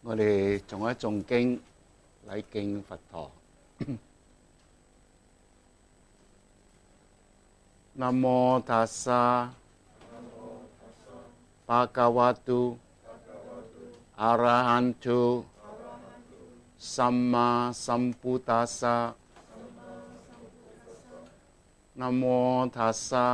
我哋仲一誦經，禮敬佛陀。南無塔薩，巴嘎瓦多，阿拉罕多，สัมมาสัมพุทธัสสะ นะโมตัสสะ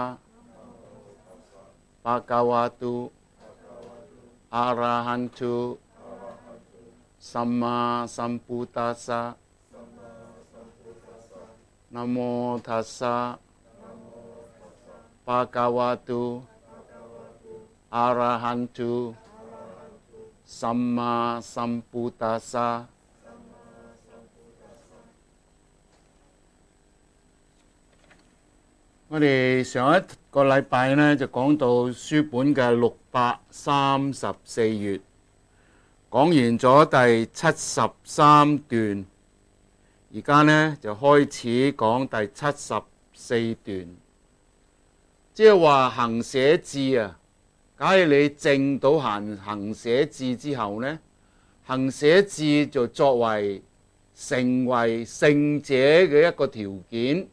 ภะคะวะโต อะระหันโต สัมมาสัมพุทธัสสะ นะโมตัสสะ ภะคะวะโต อะระหันโต สัมมาสัมพุทธัสสะ我哋上一個禮拜呢，就講到書本嘅634頁，講完咗第73段，而家呢，就開始講第74段，即係話行捨智啊。假如你證到行捨智之後呢，行捨智就作為成為聖者嘅一個條件。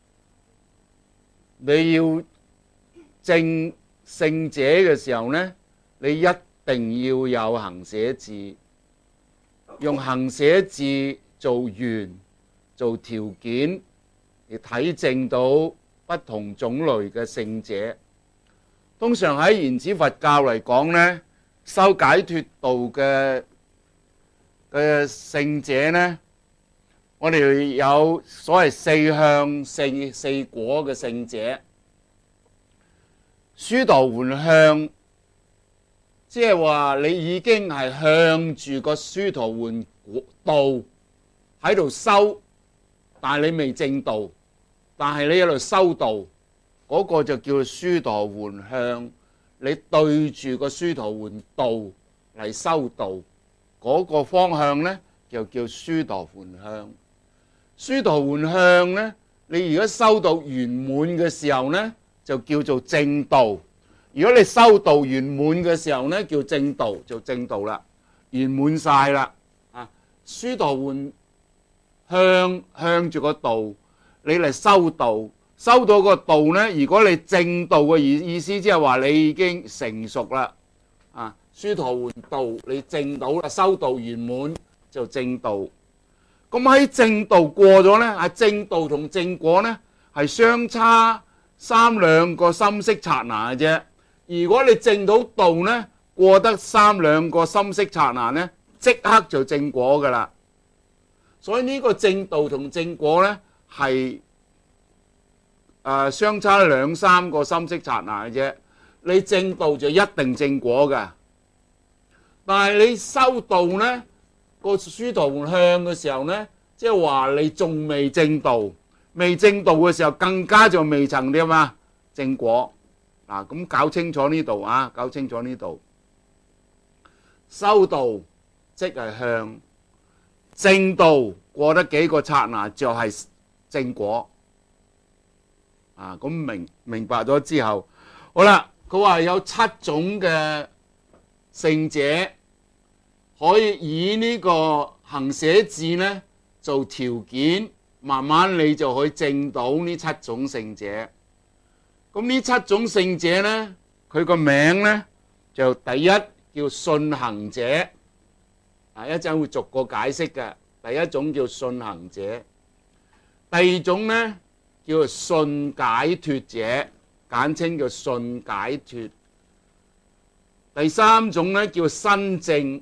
你要證聖者嘅時候呢，你一定要有行捨智，用行捨智做緣做條件，而體證到不同種類嘅聖者。通常喺原始佛教嚟講呢，修解脫道嘅聖者呢，我哋有所謂四向四果嘅聖者。殊陀洹向，即係話你已經係向住個殊陀洹道喺度修，但係你未證道，但係你喺度修道，嗰個就叫殊陀洹向。你對住個殊陀洹道嚟修道，嗰個方向呢，就叫殊陀洹向。殊陀洹向呢，你如果修到圓滿嘅時候呢，就叫做正道。如果你修道圓滿嘅時候呢，叫正道，就正道啦，圓滿晒啦。殊陀洹向住個道，你嚟修道，修到個道呢，如果你正道嘅意思，即係話你已經成熟啦。殊陀洹道你證到啦，修道圓滿就正道。咁喺正道過咗呢，正道同正果呢係相差兩個心識剎那嘅啫。如果你證到道呢，過得兩個心識剎那呢，即刻就正果噶啦。所以呢個正道同正果呢係相差3個心識剎那嘅啫。你正道就一定正果噶，但係你修道呢，個殊陀洹向嘅時候呢，即係話你仲未正道，未正道嘅時候更加就未曾點啊正果。咁搞清楚呢度啊，搞清楚呢度。修道即係向，正道過得幾個剎那就係正果。咁明白咗之後，好啦，佢話有7種嘅聖者可以以呢個行捨智呢做條件，慢慢你就可以證到呢7種聖者。咁呢7種聖者呢，佢個名呢，就第一叫信行者，一陣會逐個解釋嘅。第一種叫信行者，第二種呢叫做信解脫者，簡稱叫信解脫。第三種呢叫身證，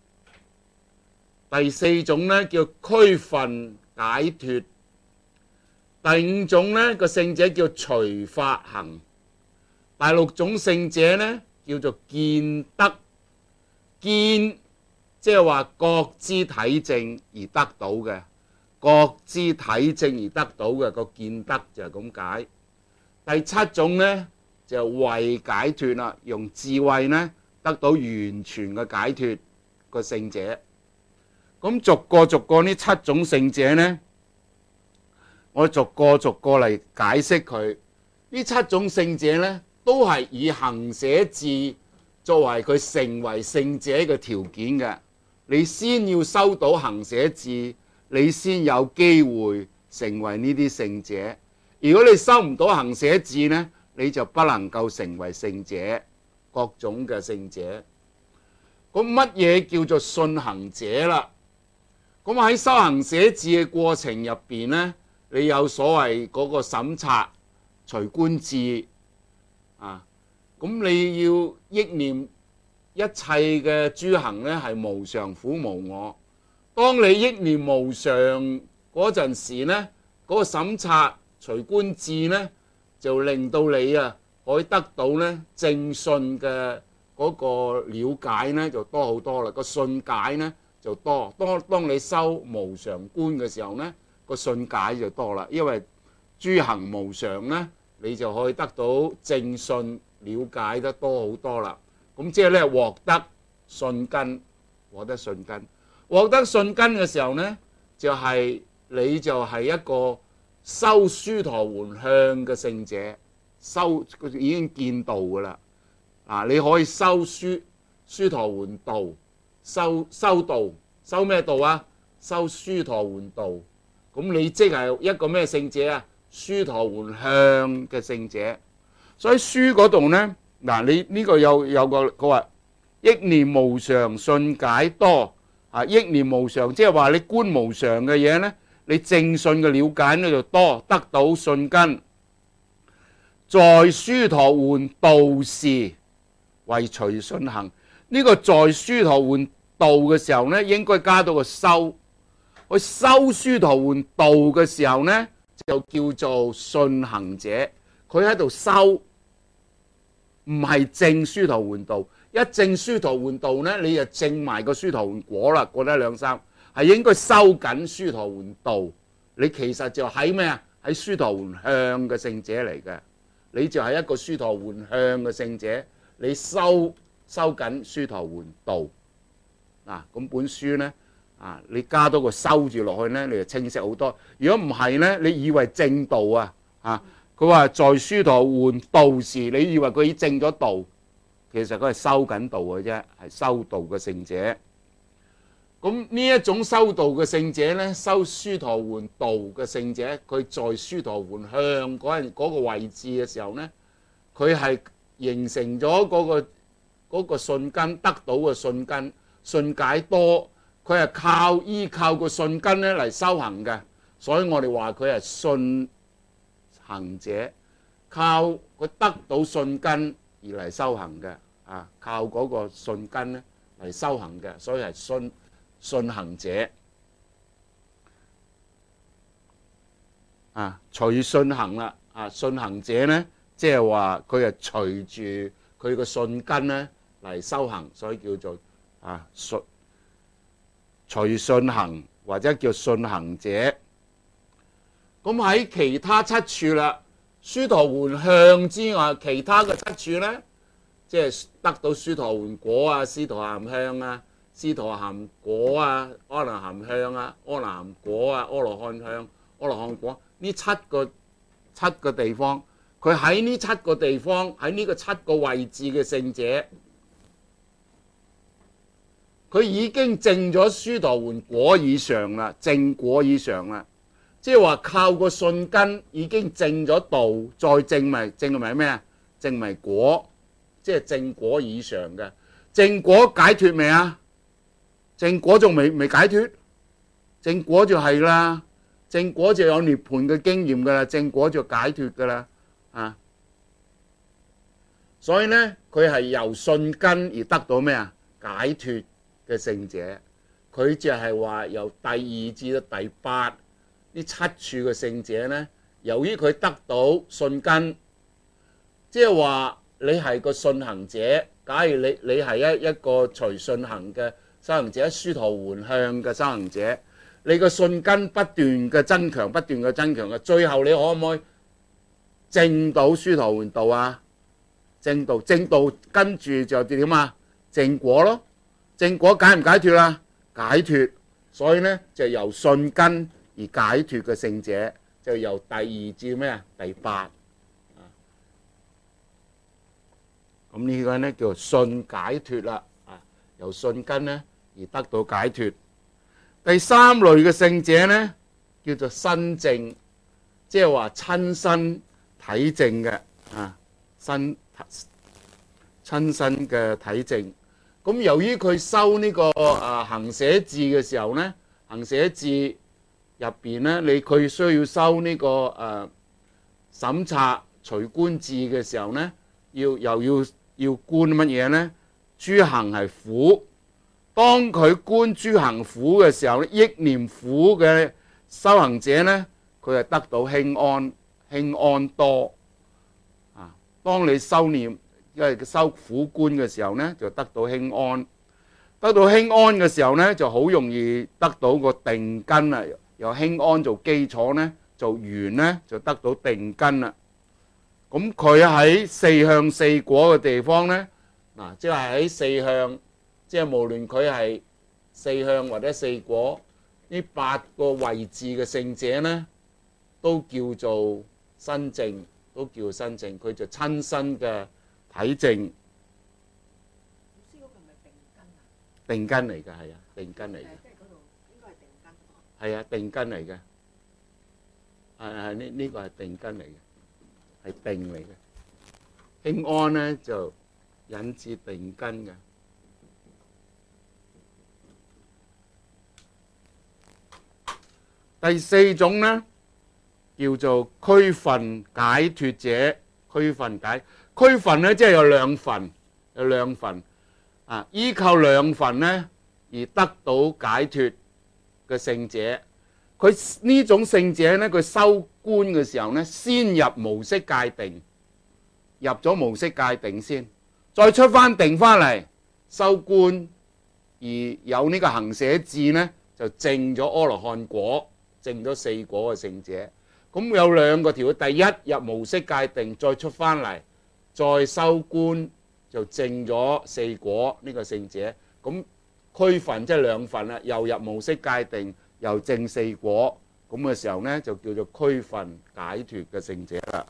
第四種呢叫區分解脫。第5種呢個聖者叫隨法行，第6種聖者呢叫做見得，見即係話覺知體證而得到嘅，覺知體證而得到嘅個見得就係咁解。第7種呢就慧解脫啦，用智慧呢得到完全嘅解脫個聖者。咁逐個呢7種聖者呢，我逐個嚟解釋佢。呢7種聖者呢，都係以行捨智作為佢成為聖者嘅條件嘅。 你先要收到行寫字，你先有機會成為呢啲聖者。如果你收唔到行寫字呢，你就不能夠成為聖者，各種嘅聖者。咁乜嘢叫做信行者啦？咁喺修行寫字嘅過程入邊呢，你有所謂嗰個審察、隨觀智啊。咁你要憶念一切嘅諸行呢係無常、苦、無我。當你憶念無常嗰陣時呢，嗰個審察、隨觀智呢，就令到你可以得到呢正信嘅嗰個了解呢就多好多啦，個信解呢就多。當你修無常觀嘅時候呢，個信解就多啦，因為諸行無常呢，你就可以得到正信了解得多好多啦。咁即係咧獲得信根，獲得信根，獲得信根嘅時候呢，你就係一個修殊陀洹向嘅聖者，已經見道噶啦。你可以修殊陀洹道，修道，修咩道啊？修殊陀洹道。咁你即係一個咩聖者啊？殊陀洹向嘅聖者。所以書嗰度呢，你呢個有個佢話憶念無常，信解多。憶念無常，即係話你觀無常嘅嘢呢，你正信嘅了解呢就多，得到信根。在殊陀洹道時為隨信行。呢個在殊陀洹道嘅時候呢，應該加到個修。去修殊陀洹道嘅時候呢，就叫做信行者。佢喺度修，唔係證殊陀洹道。一證殊陀洹道呢，你就證埋個殊陀洹果啦。過得兩三係應該修緊殊陀洹道。你其實就喺咩啊？喺殊陀洹向嘅聖者嚟嘅。你就係一個殊陀洹向嘅聖者。你修緊殊陀洹道。咁本書呢，你加多個修住落去呢，你就清晰好多。如果唔係呢，你以為正道佢話在殊陀洹道時，你以為佢已經證咗道。其實佢係修緊道嘅啫，係修道嘅聖者。咁呢一種修道嘅聖者呢，修殊陀洹道嘅聖者，佢在殊陀洹向嗰個位置嘅時候呢，佢係形成咗嗰個信根，得到嘅信根，信解多。佢係依靠個信根呢嚟修行嘅，所以我哋話佢係信行者，靠佢得到信根而嚟修行嘅。靠嗰個信根咧嚟修行嘅，所以係信行者。隨信行啦。信行者咧，即係話佢係隨住佢個信根咧嚟修行，所以叫做隨信行或者叫信行者。咁喺其他七處啦，殊陀洹向之外，其他嘅七處咧，即係得到殊陀洹果斯陀含向斯陀含果阿那含向阿那含果阿羅漢向、阿羅漢果，呢七個地方，佢喺呢七個地方，喺呢個七個位置嘅聖者，佢已經證咗殊陀洹果以上啦，證果以上啦，即係話靠個信根已經證咗道，再證埋咩啊？證埋果。即係正果以上嘅，正果解脫未啊？正果仲未解脫，正果就係啦，正果就有涅槃嘅經驗噶啦，正果就解脫噶啦。所以呢，佢係由信根而得到咩啊？解脫嘅聖者，佢就係話由第二至到第八呢七處嘅聖者呢，由於佢得到信根，即係話。你係個信行者，假如你係一個隨信行嘅修行者，殊陀洹向嘅修行者，你個信根不斷嘅增強，不斷嘅增強嘅，最後你可唔可以證到殊陀洹道啊？證道跟住就點啊？證果咯，證果解唔解脫啊？解脫，所以呢，就由信根而解脫嘅聖者，就由第二至咩啊？第八。咁呢個呢叫信解脫啦，由信根呢而得到解脫。第三類嘅聖者呢，叫做身證，即係話親身體證嘅親身嘅體證。咁由於佢修呢個行寫字嘅時候呢，行寫字入邊呢，佢需要修呢個審察隨觀智嘅時候呢，要觀乜嘢呢？諸行係苦。當佢觀諸行苦嘅時候，憶念苦嘅修行者呢，佢係得到輕安多。當你修念，因為修苦觀嘅時候呢，就得到輕安。得到輕安嘅時候呢，就好容易得到個定根啦。由輕安做基礎呢，做緣呢，就得到定根啦。咁佢喺四向四果嘅地方呢，即係喺四向，即係無論佢係四向或者四果，呢8個位置嘅聖者呢，都叫做身證，佢就親身嘅體證。定根嚟嘅，係啊，定根嚟嘅。即係嗰度應該係定根。係啊，定根嚟嘅。呢個係定根嚟嘅，係定嚟嘅。輕安呢就引致定根嘅。第四種呢叫做區分解脫者。區分呢即係有兩份，依靠兩份呢而得到解脫嘅聖者。佢呢種聖者呢，佢修觀嘅時候呢，先入無色界定，入咗無色界定先，再出翻定翻嚟修觀，而有呢個行寫字呢，就證咗阿羅漢果，證咗四果嘅聖者。咁有兩個條，第一入無色界定，再出翻嚟，再修觀就證咗四果呢個聖者。咁區分即係兩份啦，又入無色界定，又證四果，咁嘅時候呢，就叫做區分解脫嘅聖者啦。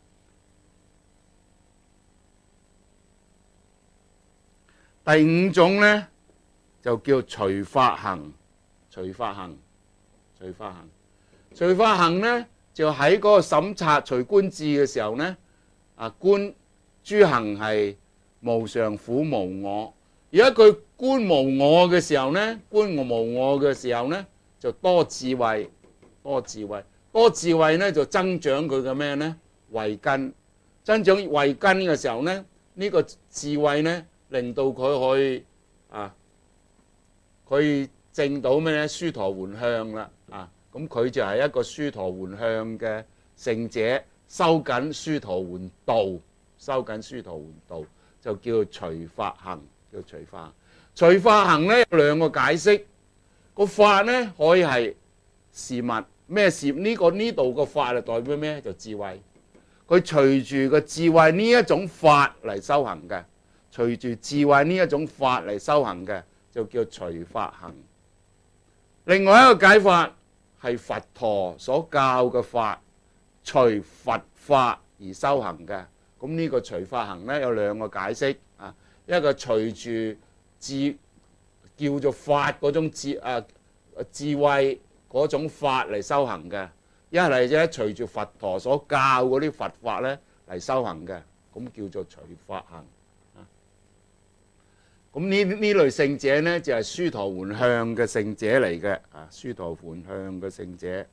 第五種呢，就叫隨法行。隨法行呢，就喺嗰個審察隨觀智嘅時候呢，觀諸行係無常苦無我。而家佢觀無我嘅時候呢，就多智慧呢，就增長佢嘅咩呢？慧根。增長慧根嘅時候呢，呢個智慧呢，令到佢可以證到咩呢？須陀洹向啦。咁佢就係一個須陀洹向嘅聖者，修緊須陀洹道，就叫隨法行。隨法行呢，有兩個解釋。個法呢，可以係事物，咩事？呢度個法係代表咩？就智慧。佢隨住個智慧呢一種法嚟修行嘅，就叫隨法行。另外一個解法係佛陀所教嘅法，隨佛法而修行嘅。咁呢個隨法行呢，有兩個解釋。一個隨住叫做法嗰種智慧嗰種法嚟修行嘅，一係啫隨住佛陀所教嗰啲佛法咧嚟修行嘅，咁叫做隨法行。咁呢類聖者呢，就係須陀洹向嘅聖者嚟嘅。須陀洹向嘅聖者。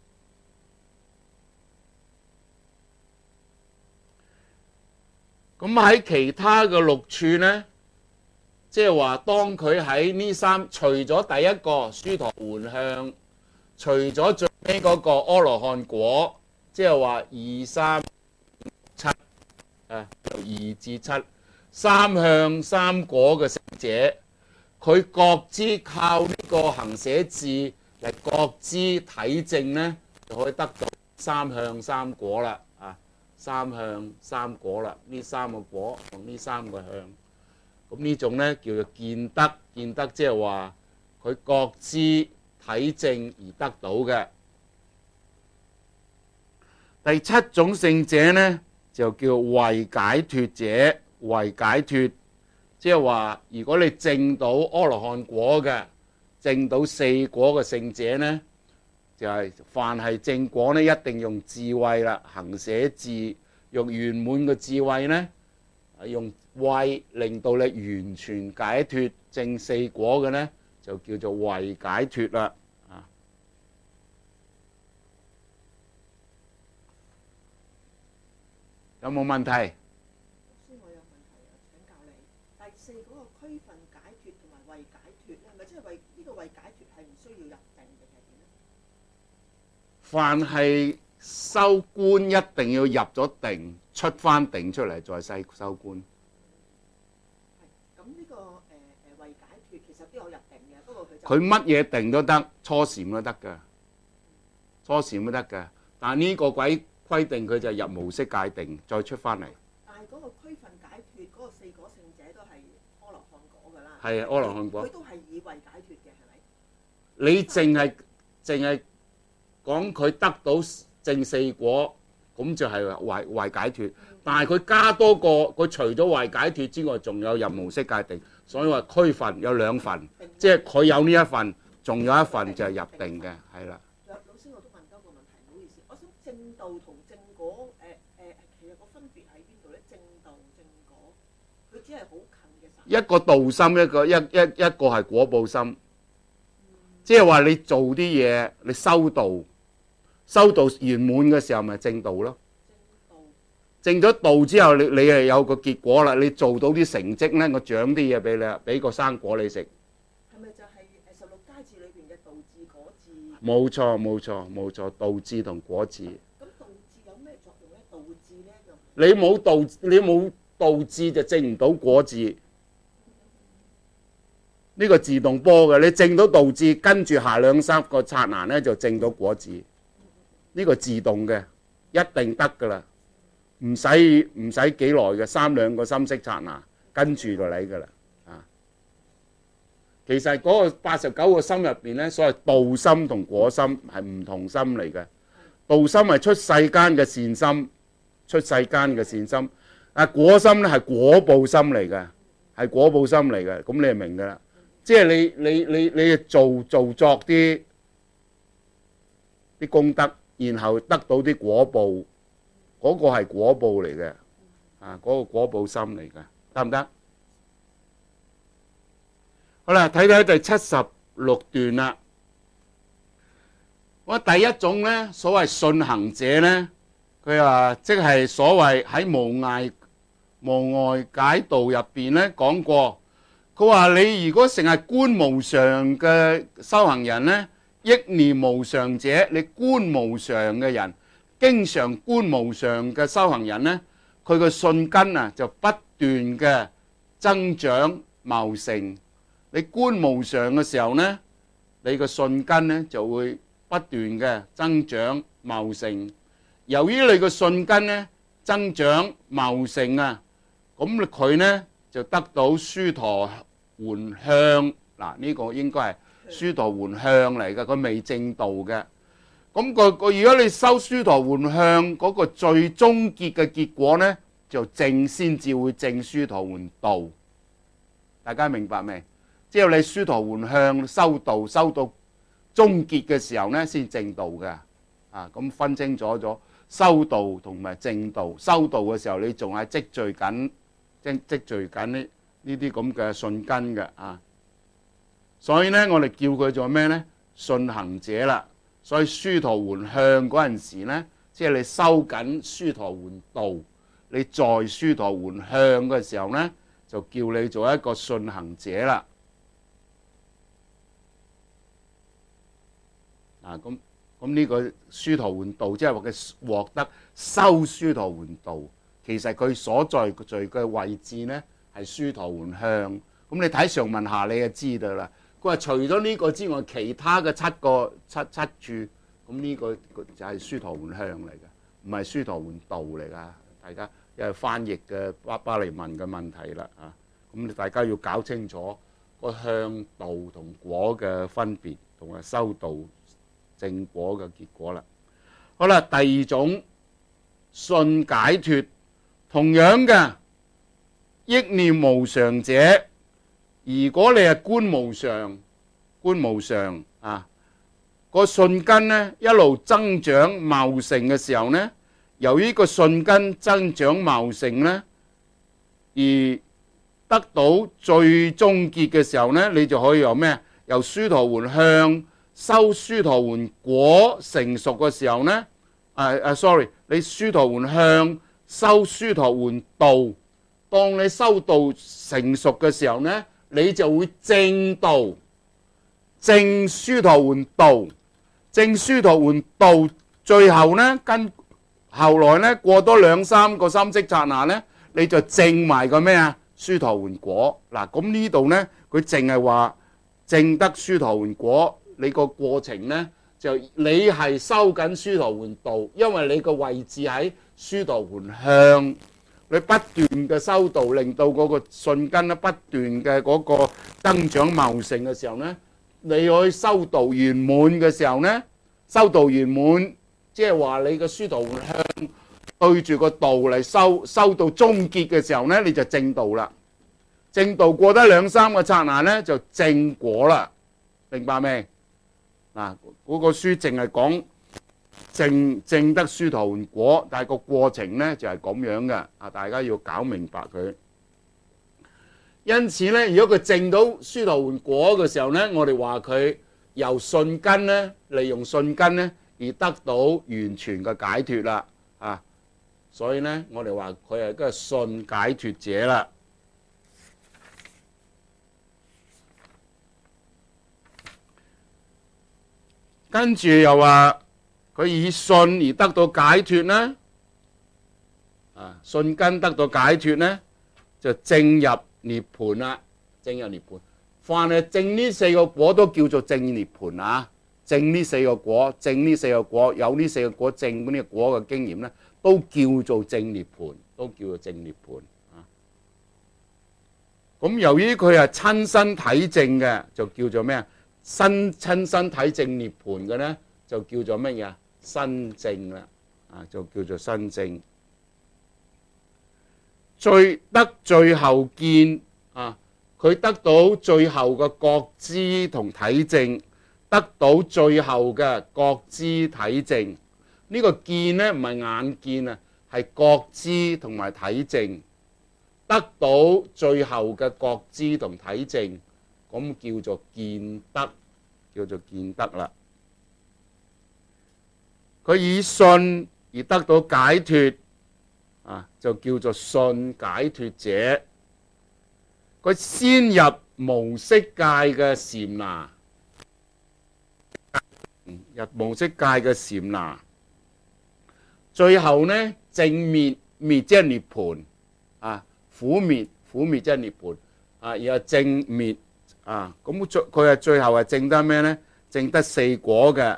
咁喺其他嘅六處呢，即係話當佢喺呢除咗第一個須陀洹向，除咗最尾嗰個阿羅漢果，即係話2、3、7，由2至7，三向三果嘅聖者，佢各自靠呢個行寫字嚟各自體證呢，就可以得到三向三果啦。三向三果啦，呢三個果同呢三個向，咁呢種呢叫做見得。見得即係話佢各自體證而得到嘅。第七種聖者呢，就叫慧解脫者。慧解脫即係話如果你證到阿羅漢果嘅， 證到四果嘅聖者呢，就係凡係證果呢，一定用智慧啦，行寫智，用圓滿嘅智慧呢，用慧令到你完全解脫，證四果嘅呢，就叫做慧解脫啦。有冇問題？ 師我有問題啊，請教你。第四嗰個區分解脫同埋慧解脫咧，係咪即係慧呢個慧解脫係唔需要入定定係點咧？ 凡係修觀一定要入咗定，出翻定出嚟再修觀。 係咁呢個慧解脫其實都有入定嘅，不過佢乜嘢定都得，初禪都得㗎，初禪都得㗎。但係呢個鬼規定佢就入無色界定，再出翻嚟。 但係嗰個區分解脫嗰個四果聖者都係阿羅漢果㗎啦。 係啊，阿羅漢果。 佢都係以慧解脫嘅，係咪？ 你淨係講佢得到證四果，咁就係慧解脫。但係佢加多個，佢除咗慧解脫之外，仲有入無色界定，所以話區分有兩份，即係佢有呢一份，仲有一份就係入定嘅，係啦。 老師我都問多個問題，唔好意思，我想證道同證果其實個分別喺邊度咧？證道證果，佢只係好近嘅神。 一個道心，一個係果報心，即係話你做啲嘢，你修道圓滿嘅時候，咪證道咯。證咗道之後，你係有個結果啦。你做到啲成績咧，我獎啲嘢俾你，俾個生果你食。 係咪就係16階智裏邊嘅道智果智？ 冇錯，道智同果智。 咁道智有咩作用咧？道智咧就你冇道智就證唔到果智。呢個自動波嘅，你證到道智，跟住下兩三個剎那咧就證到果智。呢個自動嘅，一定得噶啦。唔使幾耐嘅，3兩個心識剎那，跟住就嚟噶啦。其實嗰個89個心入邊咧，所謂道心同果心係唔同心嚟嘅。道心係出世間嘅善心，出世間嘅善心。果心咧係果報心嚟嘅，係果報心嚟嘅。咁你就明噶啦。即係你作啲功德，然後得到啲果報。嗰個係果報嚟嘅，嗰個果報心嚟嘅，得唔得？好啦，睇睇第76段啦。我第一種咧，所謂信行者咧，佢話即係所謂喺無礙解道入邊咧講過，佢話你如果成日觀無常嘅修行人咧，憶念無常者，你觀無常嘅人。經常觀無常嘅修行人呢，佢個信根啊就不斷嘅增長茂盛。你觀無常嘅時候呢，你個信根呢就會不斷嘅增長茂盛。由於你個信根呢增長茂盛啊，咁佢呢就得到須陀洹向。嗱，呢個應該係須陀洹向嚟嘅，佢未證道嘅。咁如果你修須陀洹向嗰個最終結嘅結果呢，就證先至會證須陀洹道。大家明白未？即係你須陀洹向修道修到終結嘅時候呢，先證道嘅。咁分清楚咗修道同埋證道。修道嘅時候，你仲係積聚緊呢啲咁嘅信根嘅。所以呢，我哋叫佢做咩呢？信行者啦。所以須陀洹向嗰陣時呢，即係你修緊須陀洹道，你在須陀洹向嘅時候呢，就叫你做一個信行者啦。咁呢個須陀洹道，即係話佢獲得修須陀洹道，其實佢所在嘅位置呢係須陀洹向。咁你睇上文下你就知道啦。佢話除咗呢個之外，其他嘅七處，咁呢個就係須陀洹向嚟嘅，唔係須陀洹道嚟噶。大家因為翻譯嘅巴利文嘅問題啦，咁大家要搞清楚個向道同果嘅分別，同埋修道正果嘅結果啦。好啦，第二種信解脫，同樣嘅憶念無常者。如果你係觀無常， 觀無常啊。個信根呢一路增長茂盛嘅時候呢，由於個信根增長茂盛呢，而得到最終結嘅時候呢，你就可以由咩？由殊陀洹向收殊陀洹果成熟嘅時候呢，sorry， 你殊陀洹向收殊陀洹道，當你收道成熟嘅時候呢，你就會證道，證殊陀洹道。證殊陀洹道，最後呢，後來呢，過多2-3個三息剎那呢，你就證埋個咩啊？殊陀洹果。嗱，咁呢度呢，佢淨係話證得殊陀洹果，你個過程呢，就你係修緊殊陀洹道，因為你個位置喺殊陀洹向，你不斷嘅修道，令到嗰個信根呢不斷嘅嗰個增長茂盛嘅時候呢，你可以修道圓滿嘅時候呢，修道圓滿，即係話你個殊陀洹向對住個道嚟修到終結嘅時候呢，你就證道啦。證道過得2-3個剎那呢，就證果啦，明白未？嗱，嗰個書淨係講證得殊陀洹果，但係個過程呢就係咁樣嘅，啊，大家要搞明白佢。因此呢，如果佢證到殊陀洹果嘅時候呢，我哋話佢由信根呢，利用信根呢而得到完全嘅解脫啦，啊，所以呢，我哋話佢係一個信解脫者啦。跟住又話佢以信而得到解脫呢，啊，信根得到解脫呢，就證入涅槃啦，證入涅槃。凡係證呢4個果都叫做證涅槃啊！證呢4個果，證呢4個果，有呢4個果證呢個果嘅經驗呢，都叫做證涅槃，都叫做證涅槃啊！咁由於佢係親身體證嘅，就叫做咩啊？親身體證涅槃嘅呢，就叫做乜嘢？身證啦，啊，就叫做身證。最後見啊，佢得到最後嘅覺知同體證，得到最後嘅覺知體證。呢個見呢，唔係眼見啊，係覺知同埋體證，得到最後嘅覺知同體證，咁叫做見得，叫做見得啦。佢以信而得到解脫啊，就叫做信解脫者。佢先入無色界嘅禪那，入無色界嘅禪那，最後呢證滅，滅即係涅槃啊，苦滅即係涅槃啊，然後證滅啊，咁佢係最後係證得咩呢？證得4果嘅。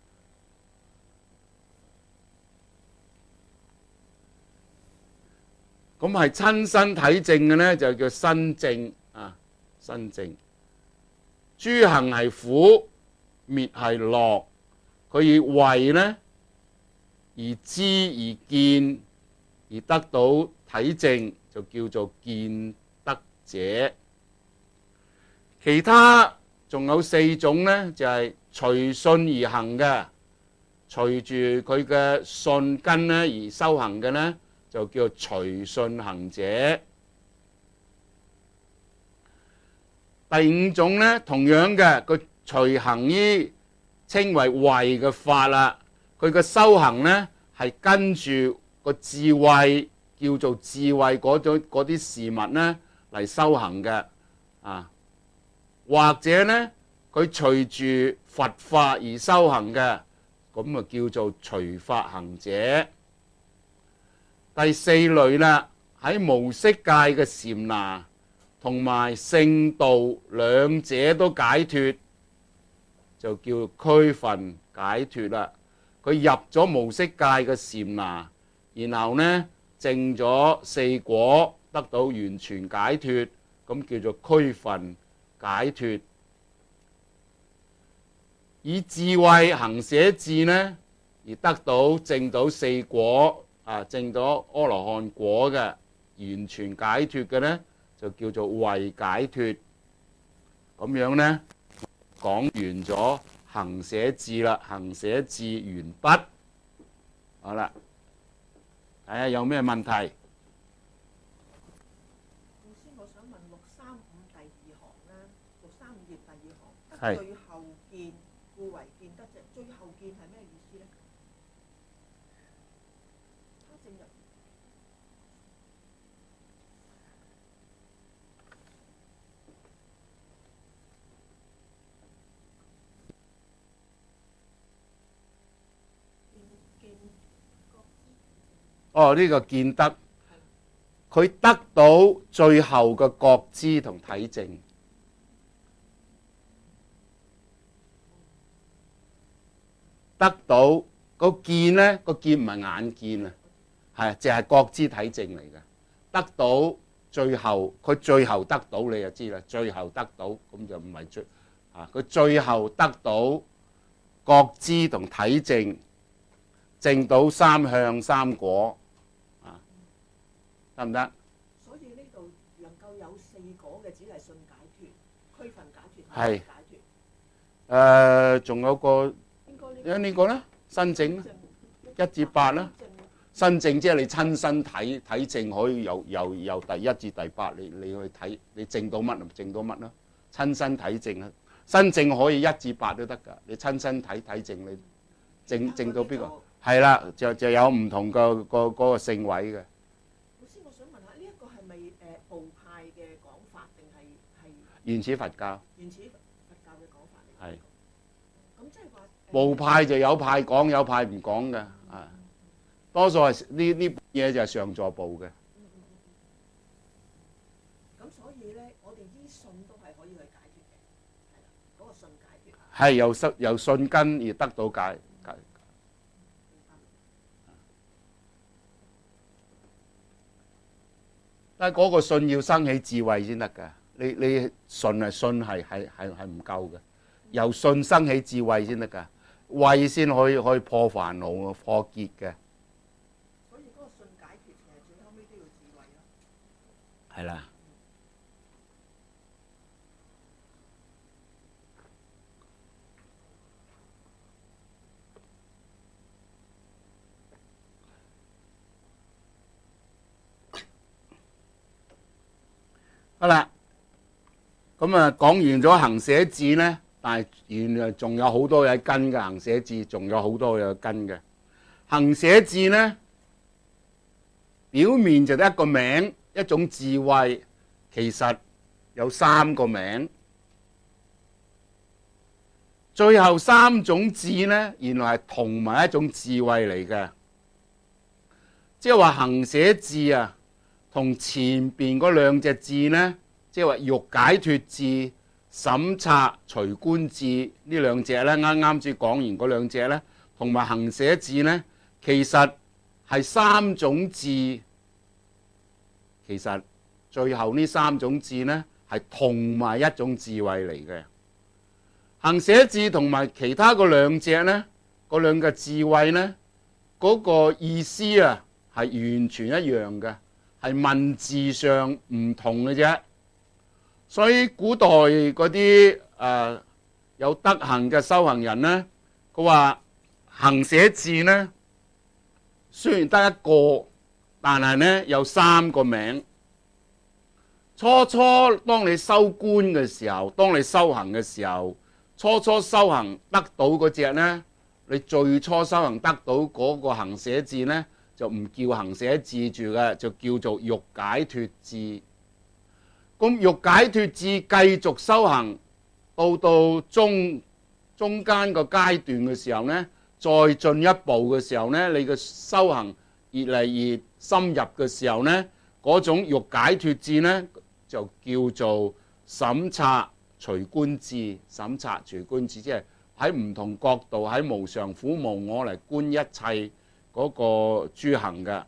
咁係親身體證嘅呢，就叫身證啊，身證。諸行係苦，滅係樂。佢以慧呢，而知而見而得到體證，就叫做見得者。其他仲有4種呢，就係隨信而行嘅，隨住佢嘅信根呢而修行嘅呢，就叫隨信行者。第5種呢，同樣嘅，佢隨行於稱為慧嘅法啦。佢嘅修行呢，係跟住個智慧，叫做智慧嗰啲事物呢嚟修行嘅啊。或者呢，佢隨住佛法而修行嘅，咁啊叫做隨法行者。第4類啦，喺無色界嘅禪那同埋聖道兩者都解脫，就叫區分解脫啦。佢入咗無色界嘅禪那，然後呢證咗4果，得到完全解脫，咁叫做區分解脫。以智慧行捨智呢，而得到證到4果啊，證到阿羅漢果嘅完全解脫嘅呢，就叫做慧解脫。咁樣呢， 講完咗行寫字啦，行寫字完畢。好啦，睇下有咩問題？ 老師，我想問635第二行咧，635頁第二行， 係得最後見，故為見得隻。最後見係咩意思咧？他正入見覺知。 哦，呢個見得，佢得到最後嘅覺知同體證。得到個見呢，個見唔係眼見啊，係淨係覺知體證嚟嘅。得到最後，佢最後得到你就知啦。最後得到咁就唔係最啊，佢最後得到覺知同體證，證到三向三果啊，得唔得？ 所以呢度能夠有4果嘅，只係信解脱、區分解脱、 係解脱。 仲有個。 應該呢個咧，新證啦，1至8啦，新證即係你親身睇證，可以由第1至第8，你去睇，你證到乜就證到乜啦。親身睇證啊，新證可以1至8都得㗎，你親身睇證，你證到邊個？係啦，就有唔同個聖位嘅。 老師，我想問下，呢一個係咪部派嘅講法，定係原始佛教？ 原始佛教嘅講法嚟？ 係。 咁即係話部派就有派講，有派唔講嘅，啊，多數係呢嘢就係上座部嘅。 咁所以咧，我哋依信都係可以去解脱嘅，係啦，嗰個信解脱。 係由信根而得到解。但係嗰個信要生起智慧先得㗎，你信係唔夠嘅，由信生起智慧先得㗎。慧先可以破煩惱、破結嘅。 所以嗰個信解脱其實最後尾都要智慧咯。 係啦。好啦，咁啊講完咗行寫字咧。但係原來仲有好多嘢跟嘅，行寫字仲有好多嘢跟嘅。行寫字呢，表面就得一個名，一種智慧，其實有3個名。最後3種字呢，原來係同埋一種智慧嚟嘅。即係話行寫字啊，同前邊嗰2隻字呢，即係話欲解脱字。審察隨觀智呢2隻咧，啱先講完嗰2隻咧，同埋行寫字咧，其實係3種字。其實最後呢3種字咧，係同埋一種智慧嚟嘅。行寫字同埋其他嗰2隻咧，嗰2個智慧咧，嗰個意思啊係完全一樣嘅，係文字上唔同嘅啫。所以古代嗰啲有德行嘅修行人呢，佢話行寫字呢，雖然得一個，但係呢有3個名。初當你修觀嘅時候，當你修行嘅時候，初修行得到嗰隻呢，你最初修行得到嗰個行寫字呢，就唔叫行寫字住嘅，就叫做欲解脱字。咁欲解脱字繼續修行，到中間個階段嘅時候呢，再進一步嘅時候呢，你嘅修行越嚟越深入嘅時候呢，嗰種欲解脱字呢，就叫做審察隨觀智。審察隨觀智即係喺唔同角度，喺無常苦無我嚟觀一切嗰個諸行嘅。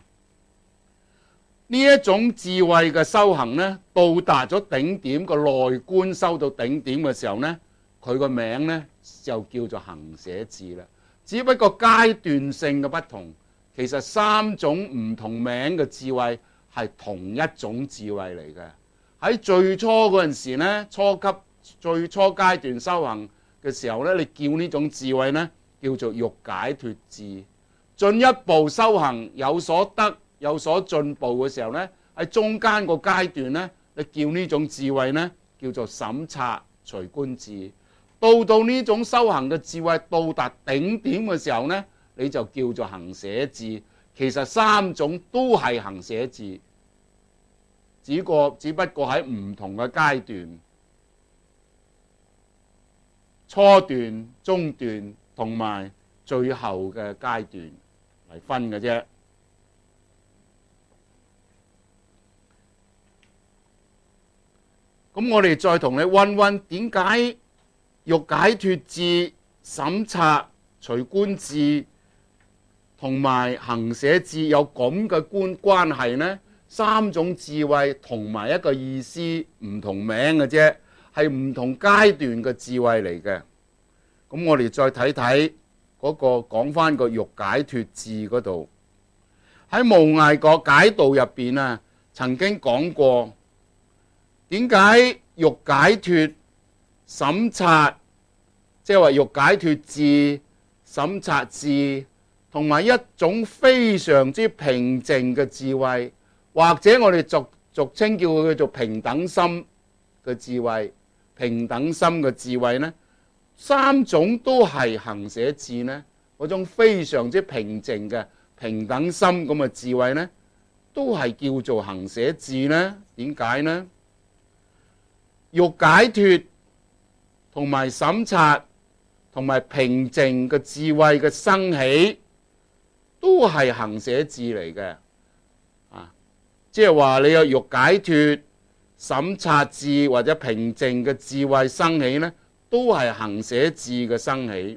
呢一種智慧嘅修行呢，到達咗頂點，個內觀修到頂點嘅時候呢，佢個名呢就叫做行寫字啦。只不過階段性嘅不同，其實3種唔同名嘅智慧係同一種智慧嚟嘅。喺最初嗰陣時呢，初級最初階段修行嘅時候呢，你叫呢種智慧呢，叫做欲解脫智。進一步修行有所得有所進步嘅時候呢，喺中間個階段呢，你叫呢種智慧呢，叫做審察隨觀智。到呢種修行嘅智慧到達頂點嘅時候呢，你就叫做行捨智。其實三種都係行捨智，只不過喺唔同嘅階段，初段、中段同埋最後嘅階段嚟分嘅啫。咁我哋再同你溫溫，點解欲解脫智、審察隨觀智同埋行捨智有咁嘅關係呢？三種智慧同埋一個意思，唔同名嘅啫，係唔同階段嘅智慧嚟嘅。咁我哋再睇睇嗰個講翻個欲解脫智嗰度，喺無礙個解道入邊啊，曾經講過點解欲解脫審察，即係話欲解脫智、審察智，同埋一種非常之平靜嘅智慧，或者我哋俗稱叫佢做平等心嘅智慧。平等心嘅智慧呢，三種都係行捨智呢，嗰種非常之平靜嘅平等心咁嘅智慧呢，都係叫做行捨智呢？點解呢？欲解脫同埋審察同埋平靜嘅智慧嘅生起，都係行捨智嚟嘅。即係話你有欲解脫、審察智或者平靜嘅智慧生起呢，都係行捨智嘅生起。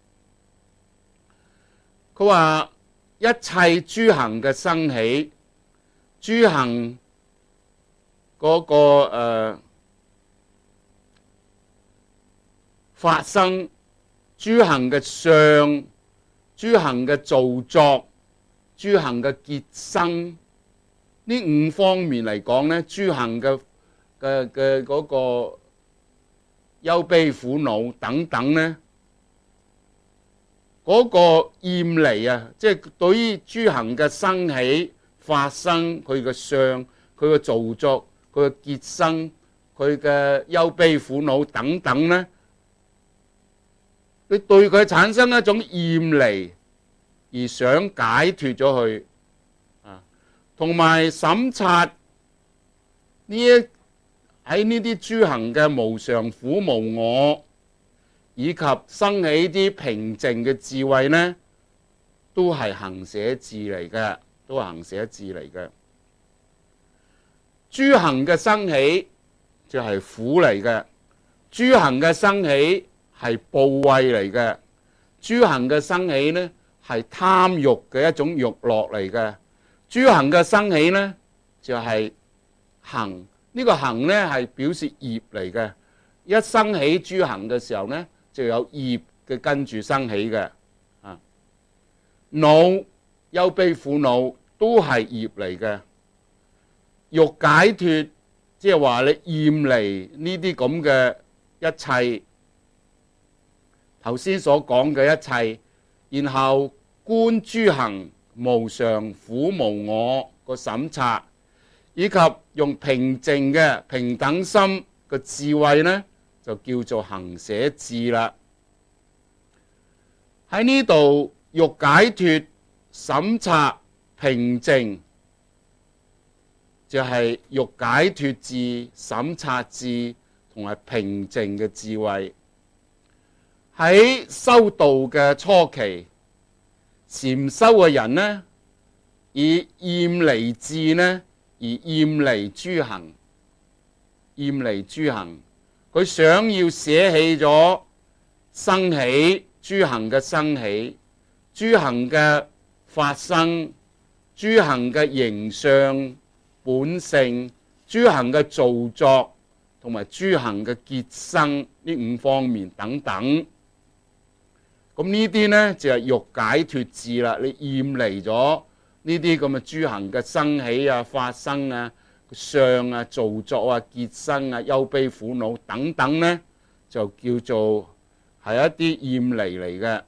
佢話一切諸行嘅生起，諸行嗰個發生，諸行嘅相，諸行嘅造作，諸行嘅結生，呢五方面嚟講呢，諸行嘅嗰個憂悲苦惱等等呢，嗰個厭離啊，即係對於諸行嘅生起、發生，佢嘅相、佢嘅造作、佢嘅結生、佢嘅憂悲苦惱等等呢，你對佢產生一種厭離，而想解脫咗佢。同埋審察喺呢啲諸行嘅無常苦無我，以及生起啲平靜嘅智慧呢，都係行捨智嚟嘅，都係行捨智嚟嘅。諸行嘅生起就係苦嚟嘅，諸行嘅生起係怖畏嚟嘅，諸行嘅生起呢係貪欲嘅一種欲樂嚟嘅。諸行嘅生起呢，就係行，呢個行呢係表示業嚟嘅。一生起諸行嘅時候呢，就有業嘅跟住生起嘅。惱、憂悲苦惱都係業嚟嘅。欲解脫，即係話你厭離呢啲咁嘅一切，頭先所講嘅一切，然後觀諸行無常苦無我個審察，以及用平靜嘅平等心嘅智慧呢，就叫做行捨智啦。喺呢度欲解脫、審察、平靜，就係欲解脫智、審察智同埋平靜嘅智慧。喺修道嘅初期，禪修嘅人呢，以厭離智呢而厭離諸行，厭離諸行，佢想要捨棄咗生起諸行嘅生起，諸行嘅發生，諸行嘅形相本性，諸行嘅造作同埋諸行嘅結生呢五方面等等。咁呢啲呢，就係欲解脫智啦，你厭離咗呢啲咁嘅諸行嘅生起啊、發生啊， 相啊、造作啊、結生啊、憂悲苦惱等等呢，就叫做係一啲厭離嚟嘅。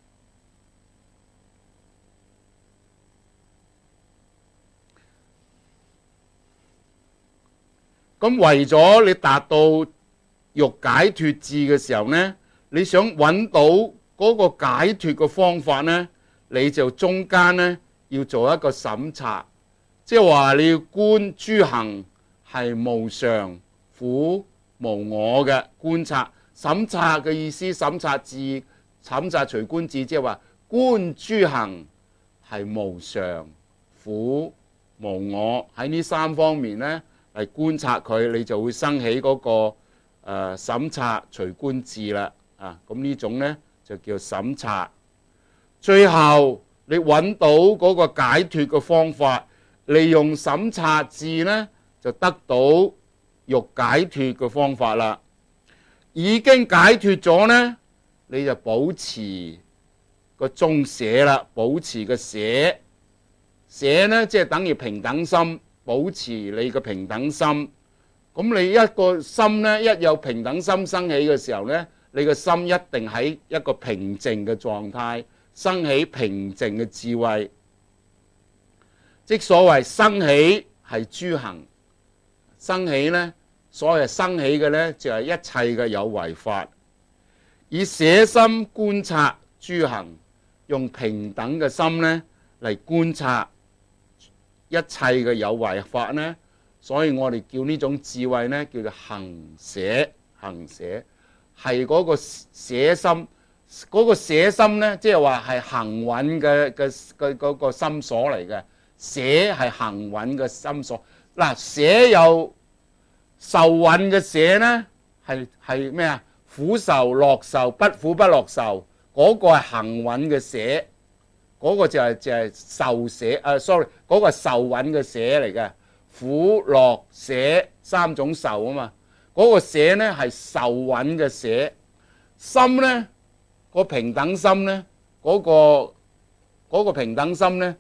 咁為咗你達到欲解脱智嘅時候呢，你想揾到嗰個解脱嘅方法呢，你就中間呢要做一個審查，即係話你要觀諸行係無常、苦、無我嘅觀察。審查嘅意思，審查智、審查隨觀智，即係話觀諸行係無常、苦、無我，喺呢三方面呢嚟觀察佢，你就會生起嗰個審查隨觀智啦。咁呢種呢就叫審查。最後你揾到嗰個解脱嘅方法，利用審查智呢就得到欲解脱嘅方法啦。已經解脱咗呢，你就保持個中捨啦，保持個捨。捨呢即係等於平等心，保持你個平等心。咁你一個心呢，一有平等心生起嘅時候呢，你個心一定喺一個平靜嘅狀態，生起平靜嘅智慧。即所謂生起係諸行，生起呢，所謂生起嘅呢，就係一切嘅有為法。以捨心觀察諸行，用平等嘅心呢嚟觀察一切嘅有為法呢，所以我哋叫呢種智慧呢叫做行捨。行捨係嗰個捨心，嗰個捨心呢，即係話係行蘊嘅嗰個心所嚟嘅。捨係行蘊嘅心所。嗱，捨有受蘊嘅捨呢，係咩啊？苦受、樂受、不苦不樂受，嗰個係行蘊嘅捨，嗰個就係受捨。sorry，嗰個係受蘊嘅捨嚟嘅。苦、樂、捨三種受啊嘛，嗰個捨呢係受蘊嘅捨。心呢，個平等心呢，嗰個平等心呢，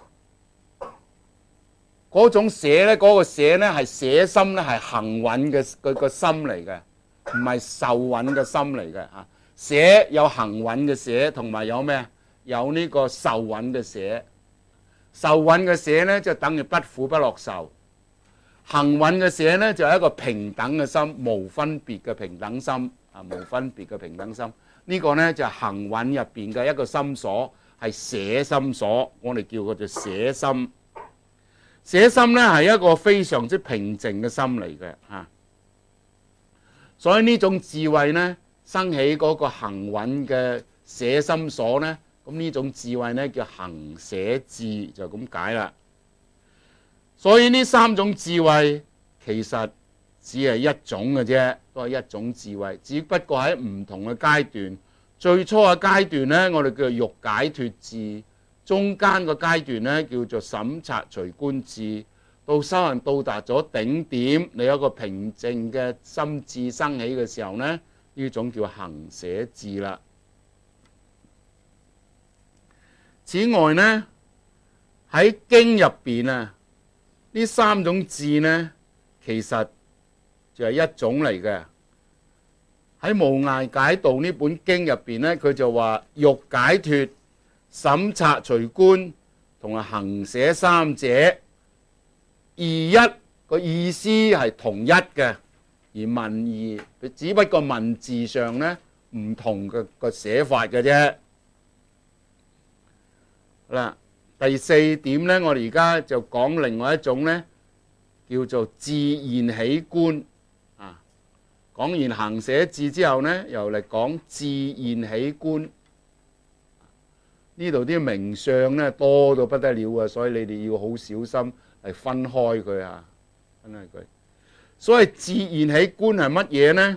嗰種捨呢，嗰個捨呢係捨心呢，係行蘊嘅個心嚟嘅，唔係受蘊嘅心嚟嘅嚇。捨有行蘊嘅捨，同埋有咩？有呢個受蘊嘅捨。受蘊嘅捨呢，就等於不苦不樂受。行蘊嘅捨呢，就係一個平等嘅心，無分別嘅平等心啊，無分別嘅平等心。呢個呢，就係行蘊入邊嘅一個心所，係捨心所，我哋叫佢做捨心。捨心呢係一個非常之平靜嘅心嚟嘅嚇，所以呢種智慧呢，生起嗰個行蘊嘅捨心所呢，咁呢種智慧呢叫行捨智，就咁解啦。所以呢三種智慧其實只係一種嘅啫，都係一種智慧，只不過喺唔同嘅階段。最初嘅階段呢，我哋叫做欲解脱智。中間個階段呢，叫做審查隨觀智，到修行到達咗頂點，你有一個平靜嘅心智生起嘅時候呢，呢種叫行捨智啦。此外呢，喺經入邊啊，呢三種智呢，其實就係一種嚟嘅。喺《無涯解道》呢本經入邊呢，佢就話欲解脱、審查隨觀同埋行捨三者，二一個意思係同一嘅，而文義只不過文字上呢唔同嘅個寫法嘅啫。嗱，第四點呢，我哋而家就講另外一種呢，叫做自然起觀。講完行捨智之後呢，又嚟講自然起觀。呢度啲名相呢多到不得了啊，所以你哋要好小心嚟分開佢啊，分開佢。所以自然起觀係乜嘢呢？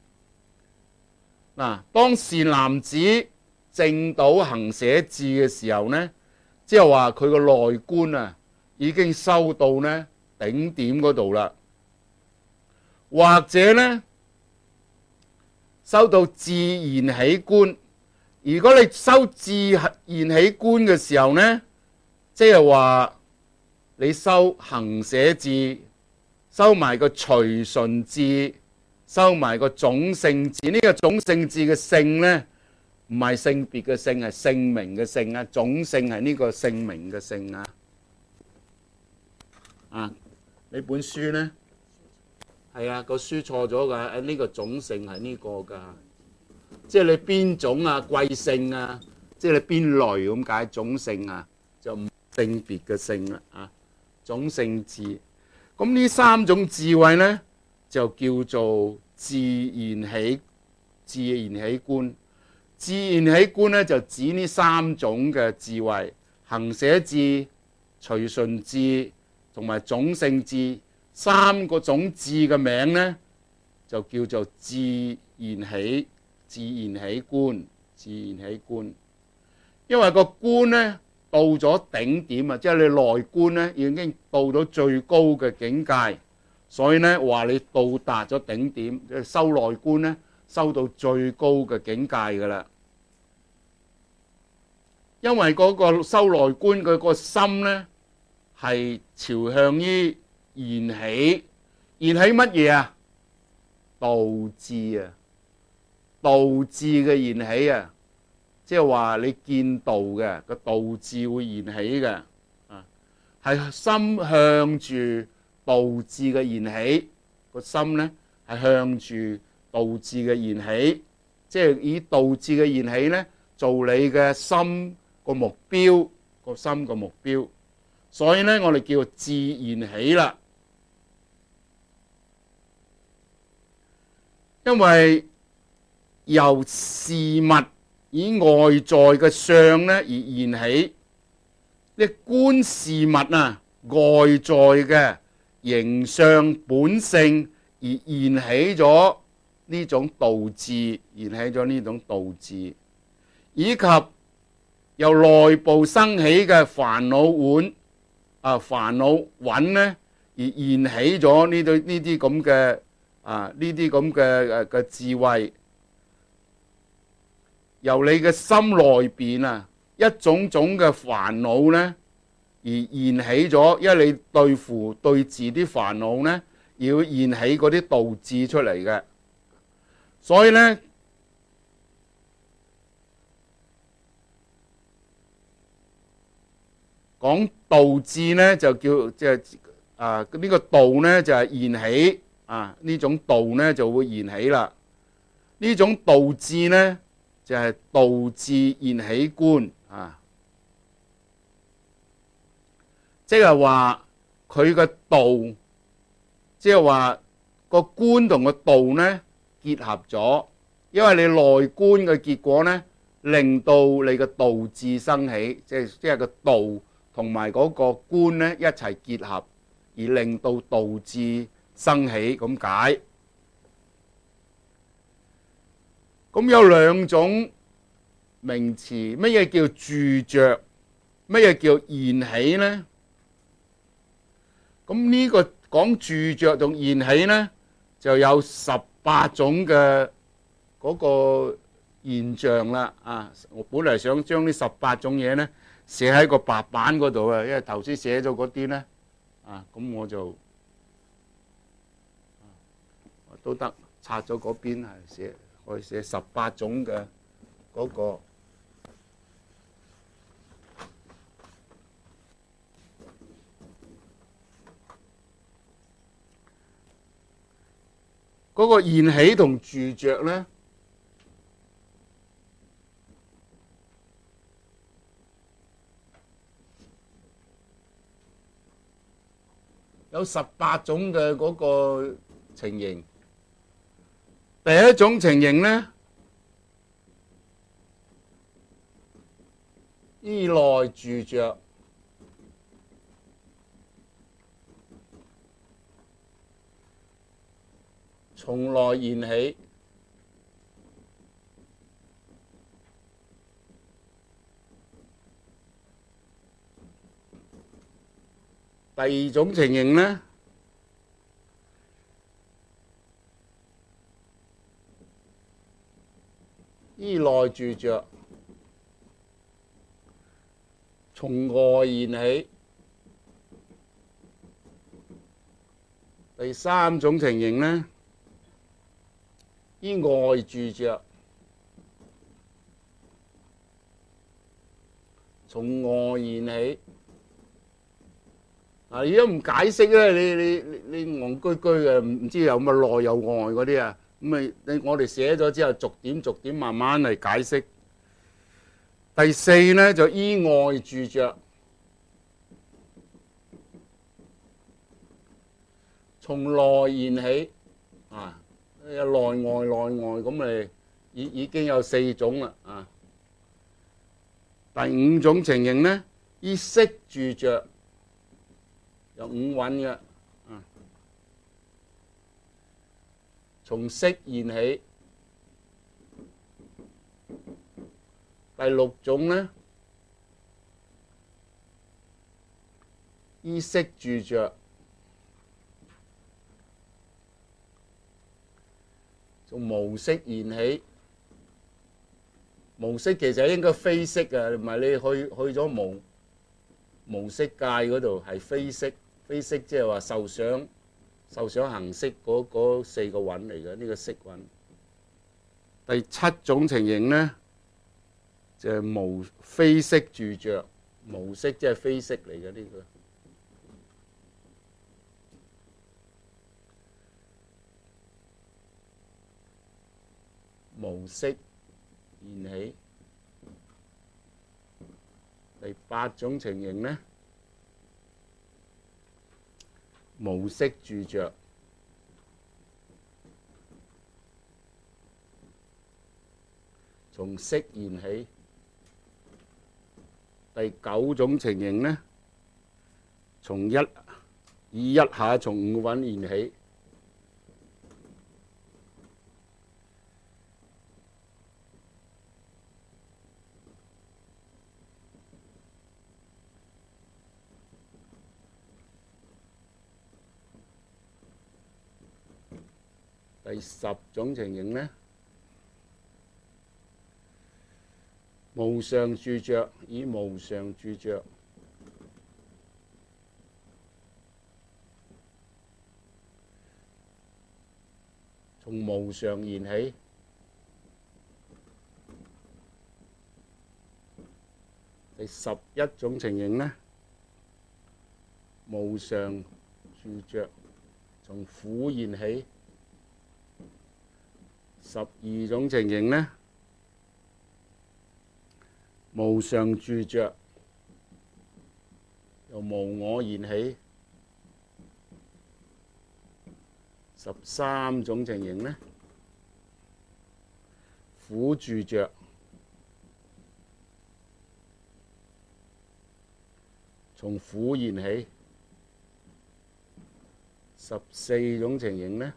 嗱，當善男子證到行捨智嘅時候呢，即係話佢個內觀啊已經修到呢頂點嗰度啦，或者呢修到自然起觀。如果你修自然起觀嘅時候呢，即係話你修行捨智收埋個隨順字，收埋個種姓字。呢個種姓字嘅姓呢，唔係性別嘅性，係姓名嘅姓啊。種姓係呢個姓名嘅姓啊。啊，呢本書呢，係啊，個書錯咗㗎。呢個種姓係呢個㗎，即係你邊種啊、貴姓啊，即係你邊類咁解。種姓啊，就唔性別嘅姓啦啊。種姓字，咁呢三種智慧呢，就叫做自然起觀。自然起觀呢，就指呢三種嘅智慧：行寫字、隨順字同埋種姓字。三個種字嘅名呢，就叫做自然起觀。因為個觀呢，到咗頂點啊，即係你內觀呢已經到咗最高嘅境界，所以呢話你到達咗頂點，即係修內觀呢，修到最高嘅境界㗎啦。因為嗰個修內觀佢個心呢係朝向於緣起，緣起乜嘢啊？道智啊，道智嘅緣起啊。即係話你見道嘅個道智會緣起嘅，啊，係心向住道智嘅緣起，個心呢係向住道智嘅緣起，即係以道智嘅緣起呢做你嘅心個目標，個心個目標。所以呢，我哋叫自然起啦，因為由事物以外在嘅相呢而現起，你觀事物啊，外在嘅形象本性而現起咗呢種道智，現起咗呢種道智，以及由內部生起嘅煩惱蘊呢而現起咗呢啲咁嘅智慧。由你嘅心內邊啊，一種種嘅煩惱呢而現起咗，因為你對治啲煩惱呢，要現起嗰啲道智出嚟嘅。所以呢，講道智呢，就叫即係呢個道呢就係現起啊，呢種道呢就會現起啦。呢種道智呢，就係道智現起觀啊，即係話佢個道，即係話個觀同個道呢結合咗，因為你內觀嘅結果呢，令到你個道智生起，即係個道同埋嗰個觀呢一齊結合，而令到道智生起咁解。咁有兩種名詞，乜嘢叫住着，乜嘢叫現起呢？咁呢個講住着同現起呢，就有18種嘅嗰個現象啦。啊，我本嚟想將呢18種嘢呢寫喺個白板嗰度啊，因為頭先寫咗嗰啲呢，咁我就都得拆咗嗰邊係寫。可以寫18種嘅嗰個現起同住着呢，有18種嘅嗰個情形。第一種情形呢，依內住着，從內現起。第二種情形呢，依內住着，從外現起。 第三種情形呢，依外住着，從外現起。而家唔解釋咧，你戇居居嘅，唔知有乜內有外嗰啲啊。咁咪我哋寫咗之後，逐點慢慢嚟解釋。第四呢，就依外住着，從內現起。啊，內外咁咪已經有4種啦。啊，第五種情形呢，依識住着。有5蘊嘅，從識現起。第6種呢，依識住着，從無識現起。無識其實應該非識啊，唔係你去咗無色界嗰度係非識。非識即係話受想行識嗰4個蘊嚟嘅，呢個識蘊。第7種情形呢，就係非識住着，無識即係非識嚟嘅呢個。無識現起。第8種情形呢，無識住着，從識現起。第9種情形呢，以一下從5蘊現起。第10種情形呢，無常住着，以無常住着，從無常現起。第11種情形呢，無常住着，從苦現起。12種情形呢，無常住着，由無我現起。13種情形呢，苦住着，從苦現起。14種情形呢，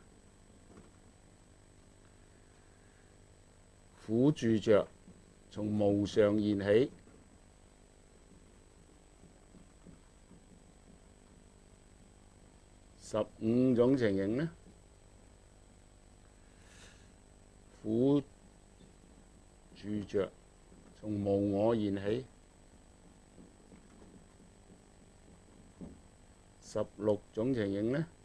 苦住着，從無常現起。15種情形呢，苦住着，從無我現起。16種情形呢，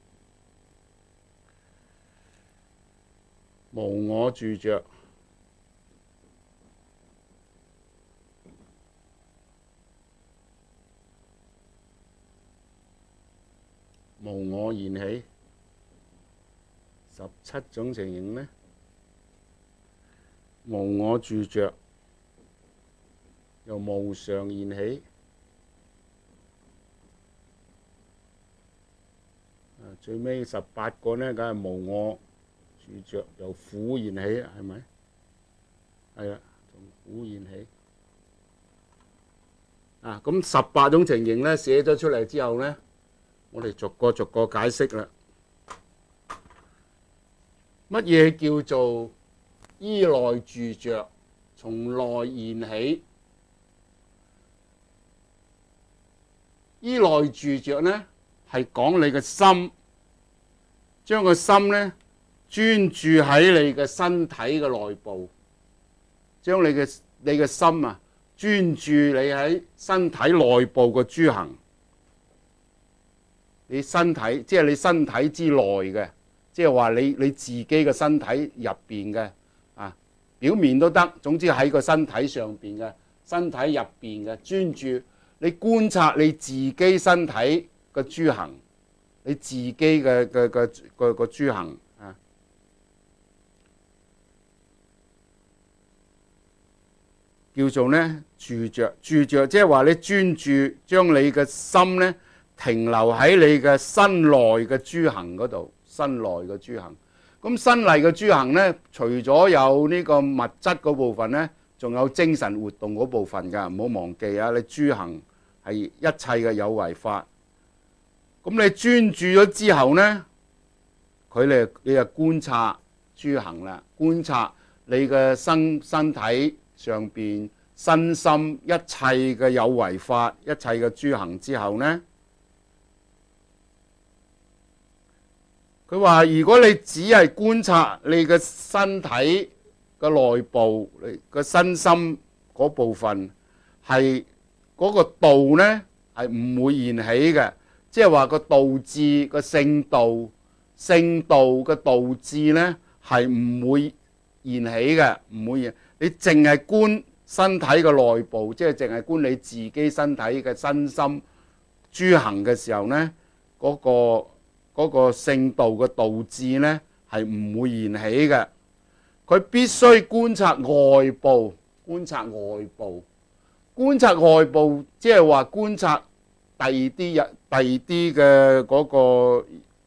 無我住着，無我現起。17種情形呢，無我住着，由無常現起。最尾18個呢，梗係無我住着，由苦現起，係咪？係啊，從苦現起。咁18種情形呢，寫咗出嚟之後呢，我哋逐個解釋啦。乜嘢叫做依內住着，從內現起？依內住着呢，係講你嘅心，將個心呢專注喺你嘅身體嘅內部，將你嘅心啊專注你喺身體內部嘅諸行。 你身體，即係你身體之內嘅，即係話你自己嘅身體入邊嘅啊，表面都得，總之喺個身體上邊嘅，身體入邊嘅專注，你觀察你自己身體嘅諸行，你自己嘅諸行啊，叫做呢住着，住着即係話你專注將你嘅心呢停留喺你嘅身內嘅諸行嗰度，身內嘅諸行。咁身內嘅諸行呢，除咗有呢個物質嗰部分呢，仲有精神活動嗰部分㗎，唔好忘記啊！你諸行係一切嘅有為法。咁你專注咗之後呢，你就觀察諸行啦，觀察你嘅身體上邊身心一切嘅有為法，一切嘅諸行之後呢，佢話如果你只係觀察你嘅身體嘅內部，你嘅身心嗰部分係嗰個道呢，係唔會現起嘅，即係話個道智個聖道嘅道智呢，係唔會現起嘅，唔會現。你淨係觀身體嘅內部，即係淨係觀你自己身體嘅身心諸行嘅時候呢，嗰個聖道嘅道智呢，係唔會現起嘅。佢必須觀察外部，觀察外部，觀察外部，即係話觀察第二啲嘅嗰個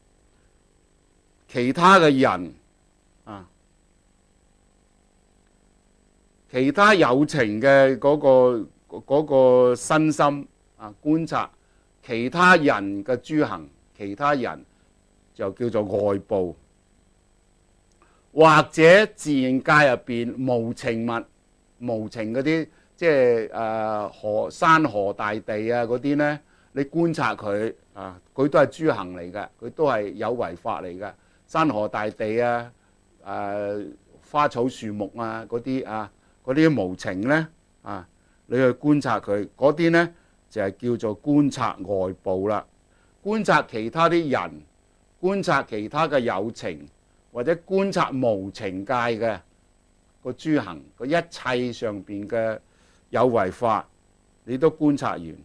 其他嘅人啊，其他有情嘅嗰個身心啊，觀察其他人嘅諸行，其他人就叫做外部。或者自然界入邊無情物、無情嗰啲，即係山河大地啊嗰啲呢，你觀察佢啊，佢都係諸行嚟嘅，佢都係有為法嚟嘅。山河大地啊，花草樹木啊嗰啲啊，嗰啲無情呢，啊，你去觀察佢嗰啲呢，就係叫做觀察外部啦。觀察其他啲人，觀察其他嘅有情。或者觀察無情界嘅個諸行，個一切上邊嘅有為法，你都觀察完。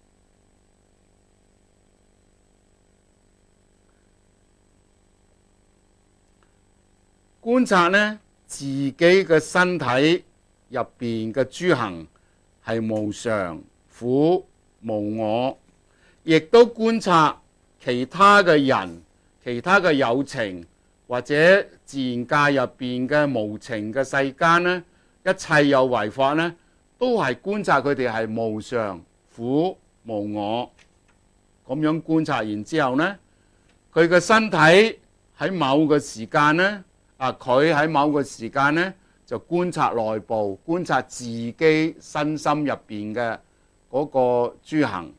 觀察呢，自己嘅身體入邊嘅諸行係無常、苦、無我，亦都觀察其他嘅人、其他嘅有情。或者自然界入邊嘅無情嘅世間呢，一切有為法呢，都係觀察佢哋係無常、苦、無我。咁樣觀察完之後呢，佢嘅身體喺某個時間呢，佢喺某個時間呢，就觀察內部，觀察自己身心入邊嘅嗰個諸行。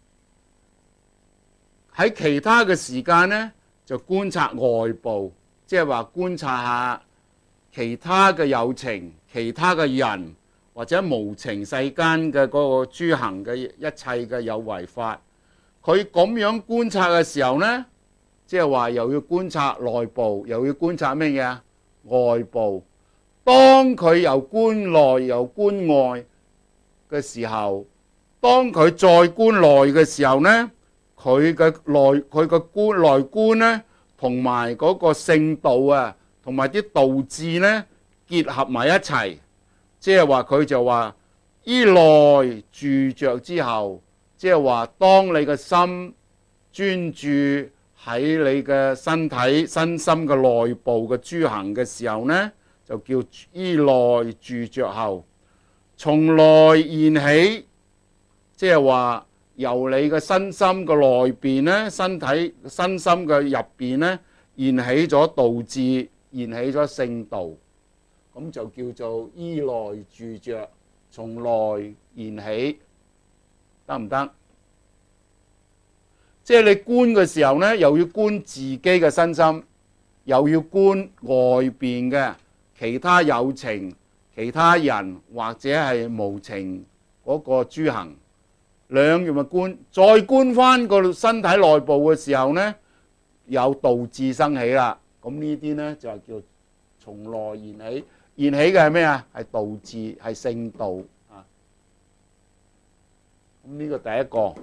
喺其他嘅時間呢，就觀察外部。即係話觀察下其他嘅有情、其他嘅人或者無情世間嘅嗰個諸行嘅一切嘅有為法，佢咁樣觀察嘅時候呢，即係話又要觀察內部，又要觀察咩嘢啊？外部。當佢又觀內又觀外嘅時候，當佢再觀內嘅時候呢，佢嘅內觀呢，同埋嗰個聖道啊，同埋啲道智呢結合埋一齊，即係話佢就話依內住着之後，即係話當你嘅心專注喺你嘅身體身心嘅內部嘅諸行嘅時候呢，就叫依內住着後，從內現起，即係話。由你嘅身心嘅內邊呢，身體身心嘅入邊呢，現起咗道智，現起咗聖道，咁就叫做依內住着，從內現起，得唔得？即係你觀嘅時候呢，又要觀自己嘅身心，又要觀外邊嘅其他有情、其他人或者係無情嗰個諸行。 兩樣嘅觀，再觀翻個身體內部嘅時候呢，有道志生起啦。咁呢啲呢，就係叫從內現起，現起嘅係咩啊？係道志，係聖道啊。咁呢個第一個。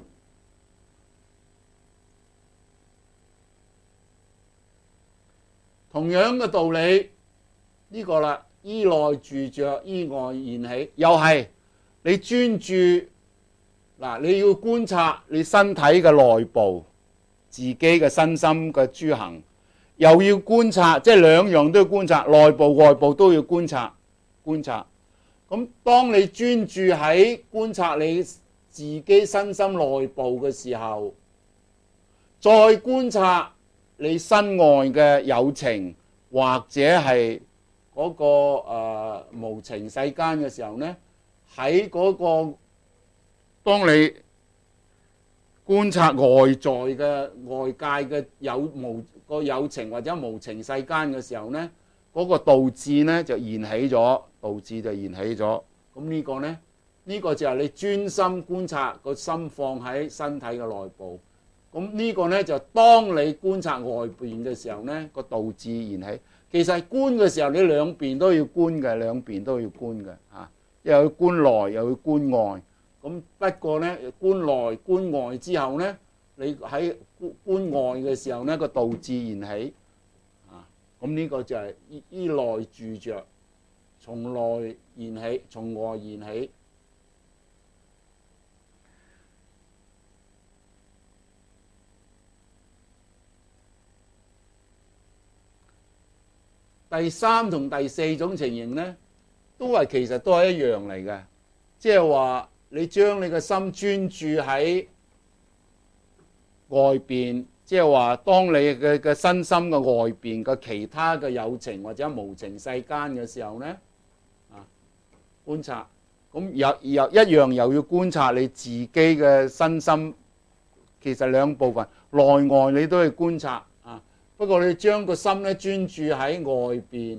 同樣嘅道理，呢個啦，依內住着，依外現起，又係你專注嗱，你要觀察你身體嘅內部，自己嘅身心嘅諸行，又要觀察，即係兩樣都要觀察，內部外部都要觀察。咁當你專注喺觀察你自己身心內部嘅時候，再觀察你身外嘅有情或者係嗰個無情世間嘅時候呢，喺嗰個當你觀察外在嘅外界嘅有情或者無情世間嘅時候呢，嗰個道志呢就現起咗，咁呢個呢，呢個就係你專心觀察個心放喺身體嘅內部。咁呢個呢，就當你觀察外邊嘅時候呢，個道志現起。其實觀嘅時候，你兩邊都要觀嘅，又要觀內又要觀外。咁不過呢，觀內觀外之後呢，你喺觀外嘅時候呢，個道志現起。咁呢個就係依內住着，從內現起，從外現起。第三同第四種情形呢，其實都係一樣嚟嘅，即係話你將你嘅心專注喺外邊，即係話當你嘅身心嘅外邊嘅其他嘅有情或者無情世間嘅時候呢，觀察，咁又一樣又要觀察你自己嘅身心，其實兩部分內外你都要觀察。不過你將個心咧專注喺外邊，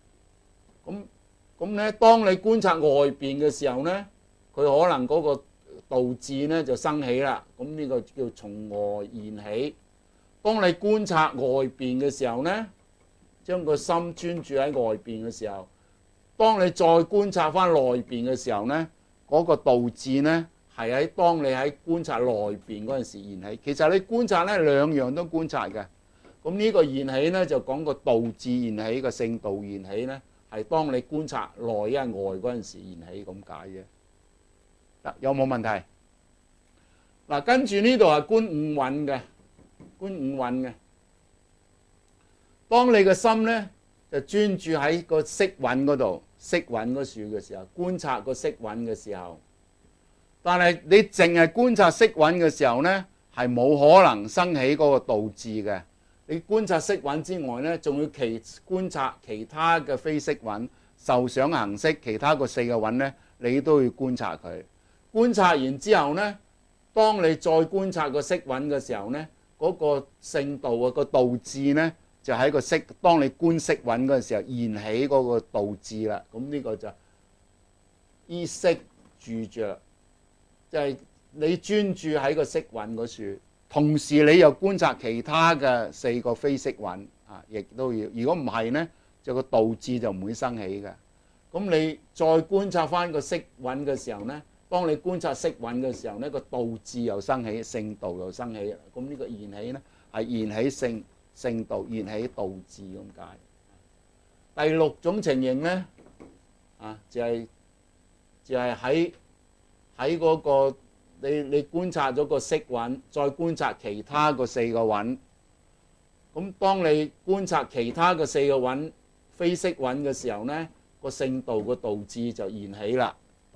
咁咧，當你觀察外邊嘅時候咧，佢可能嗰個道志咧就生起啦。咁呢個叫從外現起。當你觀察外邊嘅時候咧，將個心專注喺外邊嘅時候，當你再觀察翻內邊嘅時候咧，嗰個道志咧係喺當你喺觀察內邊嗰陣時現起。其實你觀察咧兩樣都觀察嘅。咁呢個現起呢，就講個道志現起，個聖道現起呢，係當你觀察內因外嗰陣時現起咁解嘅。有冇問題？嗱，跟住呢度係觀五蘊嘅。當你嘅心呢，就專注喺個色蘊嗰度，色蘊嗰處嘅時候，觀察個色蘊嘅時候，但係你淨係觀察色蘊嘅時候呢，係冇可能生起嗰個道志嘅。你觀察色蘊之外呢，仲要觀察其他嘅非色蘊、受想行識，其他個四個蘊呢，你都要觀察佢。觀察完之後呢，當你再觀察個色蘊嘅時候呢，嗰個聖道啊，個道志呢，就喺個色。當你觀色蘊嗰陣時候，現起嗰個道志啦。咁呢個就依色住着，就係你專注喺個色蘊嗰處。同時你又觀察其他嘅四個非色蘊亦都要。如果唔係呢，就個道志就唔會生起嘅。咁你再觀察翻個色蘊嘅時候呢，當你觀察色蘊嘅時候呢，個道志又生起，聖道又生起。咁呢個現起呢，係現起聖道，現起道志咁解。第六種情形呢，就係喺嗰個。你觀察咗個色蘊，再觀察其他個四個蘊。咁當你觀察其他嘅四個蘊非色蘊嘅時候呢，個聖道個道志就現起啦。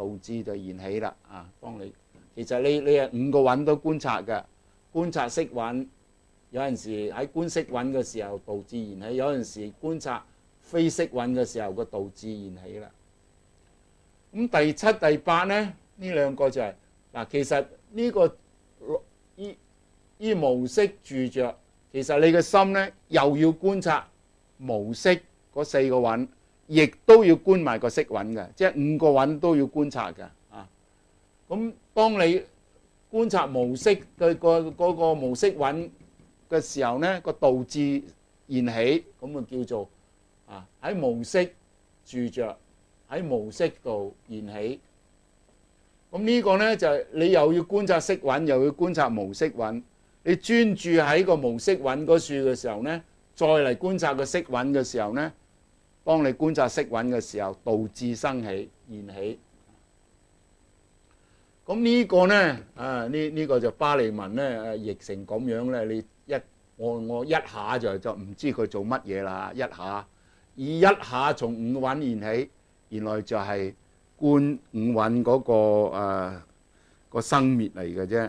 當你其實你係五個蘊都觀察嘅，觀察色蘊，有陣時喺觀色蘊嘅時候道志現起，有陣時觀察非色蘊嘅時候個道志現起啦。咁第七、第八呢，呢兩個就係。其實呢個依無色住着，其實你嘅心呢，又要觀察無色嗰四個蘊，亦都要觀埋個色蘊嘅，即係五個蘊都要觀察嘅。咁當你觀察無色嘅嗰個無色蘊嘅時候呢，個道智現起，咁啊叫做喺無色住着，喺無色度現起。咁呢個呢，就係你又要觀察色蘊，又要觀察無色蘊。你專注喺個無色蘊嗰處嘅時候呢，再嚟觀察個色蘊嘅時候呢，當你觀察色蘊嘅時候，道智生起現起。咁呢個呢，呢個就巴利文呢譯成咁樣呢，你我一下就唔知佢做乜嘢啦，一下從五蘊現起，原來就係觀五蘊嗰個生滅嚟嘅啫。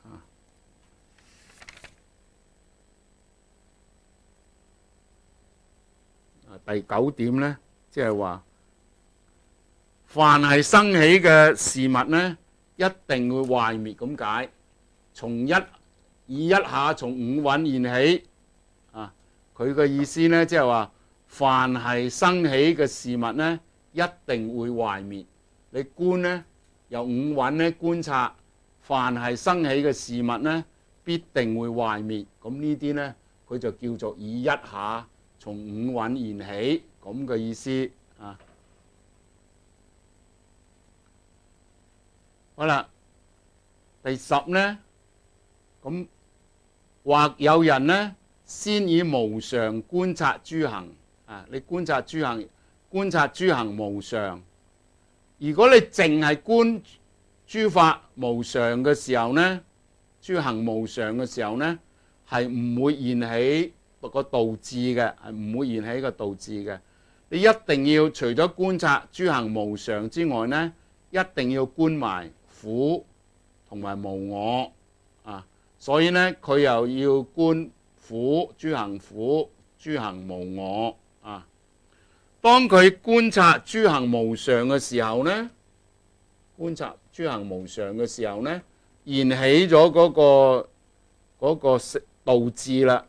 第九點呢，即係話，凡係生起嘅事物呢，一定會壞滅咁解。以一下從五蘊現起，佢嘅意思呢，即係話，凡係生起嘅事物呢，一定會壞滅。你觀呢，由五蘊呢觀察，凡係生起嘅事物呢，必定會壞滅。咁呢啲呢，佢就叫做以一下從五蘊現起咁嘅意思啊。好啦，第十呢，咁或有人呢，先以無常觀察諸行你觀察諸行，觀察諸行無常。如果你淨係觀諸法無常嘅時候呢，諸行無常嘅時候呢，係唔會現起個道智嘅，係唔會現起個道智嘅。你一定要除咗觀察諸行無常之外呢，一定要觀埋苦同埋無我所以呢，佢又要觀苦、諸行苦、諸行無我當佢觀察諸行無常嘅時候呢，觀察諸行無常嘅時候呢，現起咗嗰個道智啦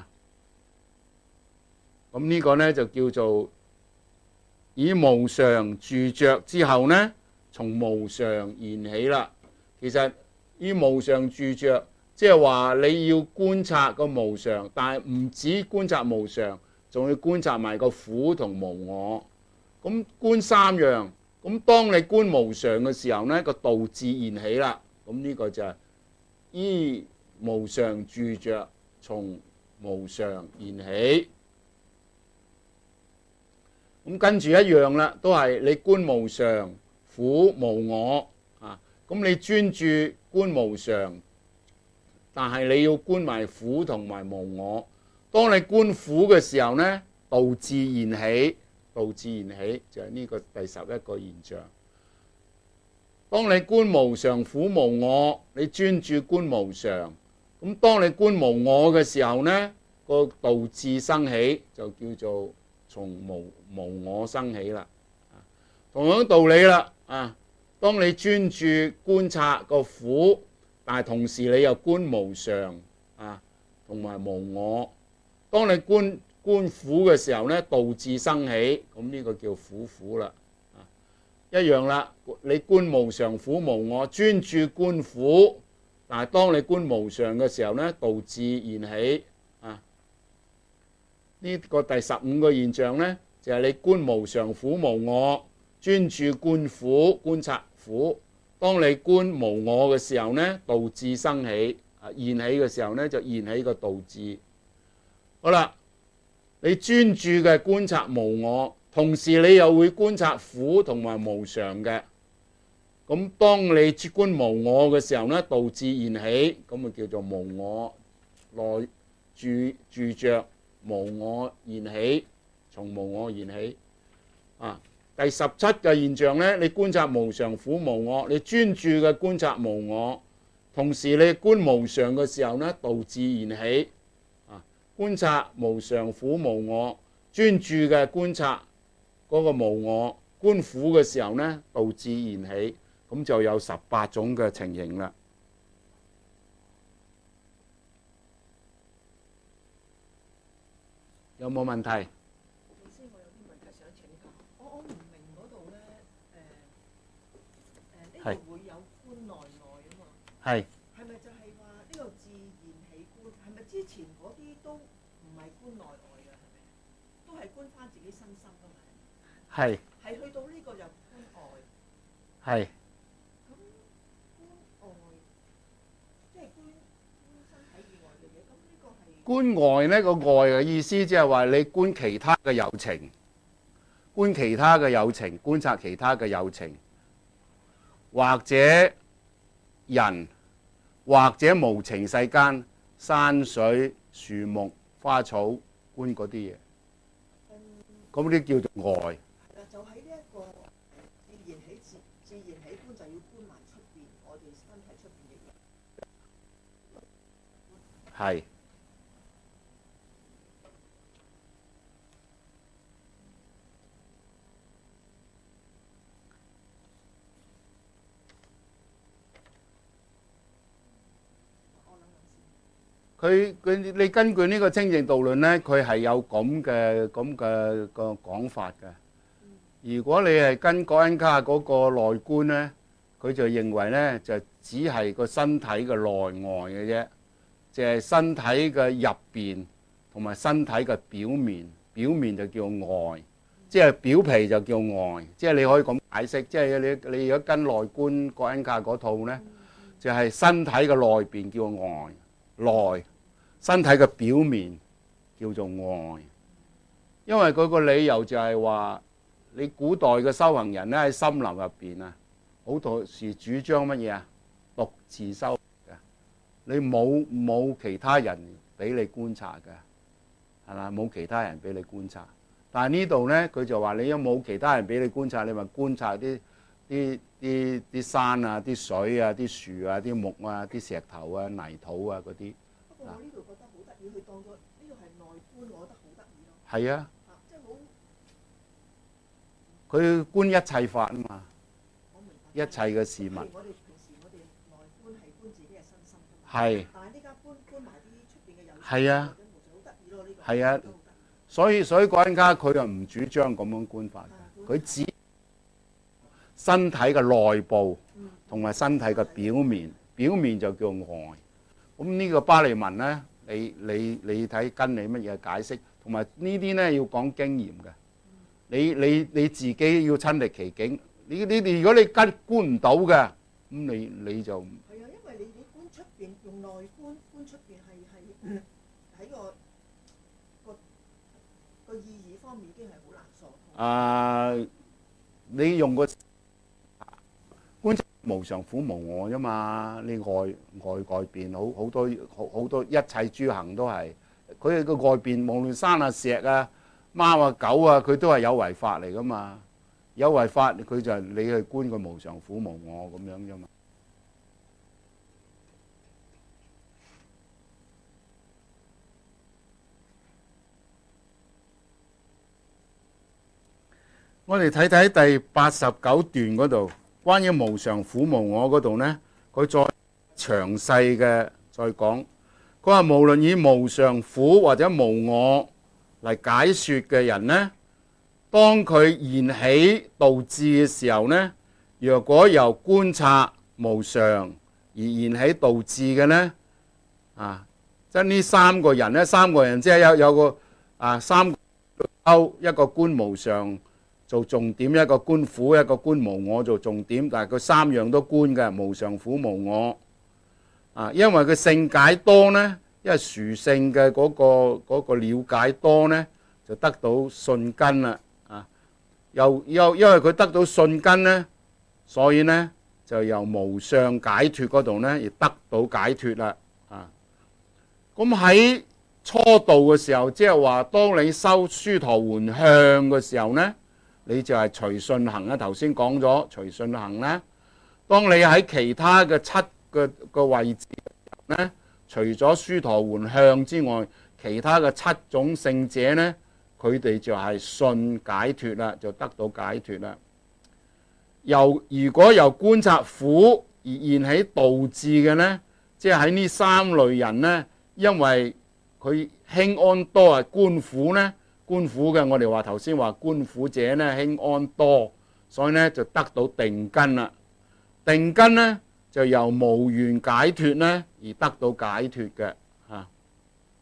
咁呢個呢，就叫做以無常住着之後呢，從無常現起啦。其實以無常住着，即係話你要觀察個無常，但係唔止觀察無常，仲要觀察埋個苦同無我。咁觀三樣，咁當你觀無常嘅時候呢，個道智現起啦。咁呢個就係依無常住着，從無常現起。咁跟住一樣啦，都係你觀無常、苦、無我咁你專注觀無常，但係你要觀埋苦同埋無我。當你觀苦嘅時候呢，道智現起，道智現起就係呢個第11個現象。當你觀無常、苦、無我，你專注觀無常。咁當你觀無我嘅時候呢，個道智生起，就叫做從無我生起啦。同樣道理啦當你專注觀察個苦，但係同時你又觀無常同埋無我。當你觀苦嘅時候呢，道智生起，咁呢個叫苦啦一樣啦。你觀無常、苦、無我，專注觀苦，但係當你觀無常嘅時候呢，道智現起呢個第15個現象呢，就係你觀無常、苦、無我，專注觀苦，觀察苦。當你觀無我嘅時候呢，道智生起現起嘅時候呢，就現起個道智。好啦，你專注嘅觀察無我，同時你又會觀察苦同埋無常嘅。咁當你觀無我嘅時候呢，道智現起，咁啊叫做無我內住着，無我現起，從無我現起第17個現象呢，你觀察無常、苦、無我，你專注嘅觀察無我，同時你觀無常嘅時候呢，道智現起觀察無常、苦、無我，專注嘅觀察嗰個無我，觀苦嘅時候呢，道智現起，咁就有18種嘅情形啦。有冇問題？ 呢度會有觀內內啊嘛， 係之前嗰啲都唔係觀內外嘅，係咪？都係觀翻自己身心㗎嘛。 係係去到呢個就觀外。 係咁觀外即係觀身體以外嘅嘢，咁呢個係觀外呢個外嘅意思，即係話你觀其他嘅有情，觀其他嘅有情，觀察其他嘅有情，或者人，或者無情世間山水樹木花草，觀嗰啲嘢，咁啲叫做外。 係啦，就喺呢一個自然起觀，就要觀埋出邊我哋身體出邊嘅嘢。 係你根據呢個清淨道論呢，佢係有咁嘅個講法嘅。如果你係跟葛恩卡嗰個內觀呢，佢就認為呢就只係個身體嘅內外嘅啫，就係身體嘅入邊同埋身體嘅表面，表面就叫外，即係表皮就叫外，即係你可以咁解釋。即係你如果跟內觀葛恩卡嗰套呢，就係身體嘅內邊叫外。內身體嘅表面叫做外，因為佢個理由就係話，你古代嘅修行人咧喺森林入邊啊，好多時主張乜嘢啊？獨自修嘅，你冇其他人俾你觀察嘅，係嘛？冇其他人俾你觀察。但係呢度咧，佢就話你有冇其他人俾你觀察，你咪觀察啲山啊、啲水啊、啲樹啊、啲木啊、啲石頭啊、泥土啊嗰啲。 不過我呢度覺得好得意，佢當咗呢個係內觀，我覺得好得意咯。 係啊， 即係好佢觀一切法啊嘛， 我明白。 一切嘅事物。 我哋平時我哋內觀係觀自己嘅身心㗎嘛。 係。 但係呢家觀埋啲出邊嘅有情。 係啊。 好得意咯呢個。 係啊，所以葛恩卡佢又唔主張咁樣觀法嘅，佢只身體嘅內部同埋身體嘅表面，表面就叫外。咁呢個巴利文咧，你睇跟你乜嘢解釋，同埋呢啲咧要講經驗嘅。你自己要親歷其境。你如果你觀唔到嘅，咁你就係啊，因為你觀出邊用內觀出邊係喺個意義方面已經係好難疏通。 你用個觀無常苦無我啫嘛，你外邊好多一切諸行都係佢個外邊，無論山啊石啊貓啊狗啊，佢都係有為法嚟噶嘛，有為法佢就係你去觀佢無常苦無我咁樣啫嘛。我哋睇睇第89段嗰度，關於無常苦無我嗰度呢，佢再詳細嘅再講。佢話無論以無常苦或者無我嚟解說嘅人呢，當佢現起道智嘅時候呢，若果由觀察無常而現起道智嘅呢，即係呢三個人呢，三個人即係有個三個一個觀無常做重點，一個觀苦，一個觀無我做重點，但係佢三樣都觀嘅，無常苦無我。因為佢性解多呢，因為殊勝嘅嗰個了解多呢，就得到信根啦。因為佢得到信根呢，所以呢就由無相解脫嗰度呢，而得到解脫啦。咁喺初道嘅時候，即係話當你修殊陀洹向嘅時候呢，你就係隨順行啦。頭先講咗隨順行呢，當你喺其他嘅七個位置呢，除咗殊陀洹向之外，其他嘅七種聖者呢，佢哋就係信解脫啦，就得到解脫啦。如果由觀察苦而現起道智嘅呢，即係喺呢三類人呢，因為佢輕安多係觀苦呢，觀苦嘅我哋話頭先話觀苦者呢輕安多，所以呢就得到定根啦。定根呢就由無緣解脫呢而得到解脫嘅。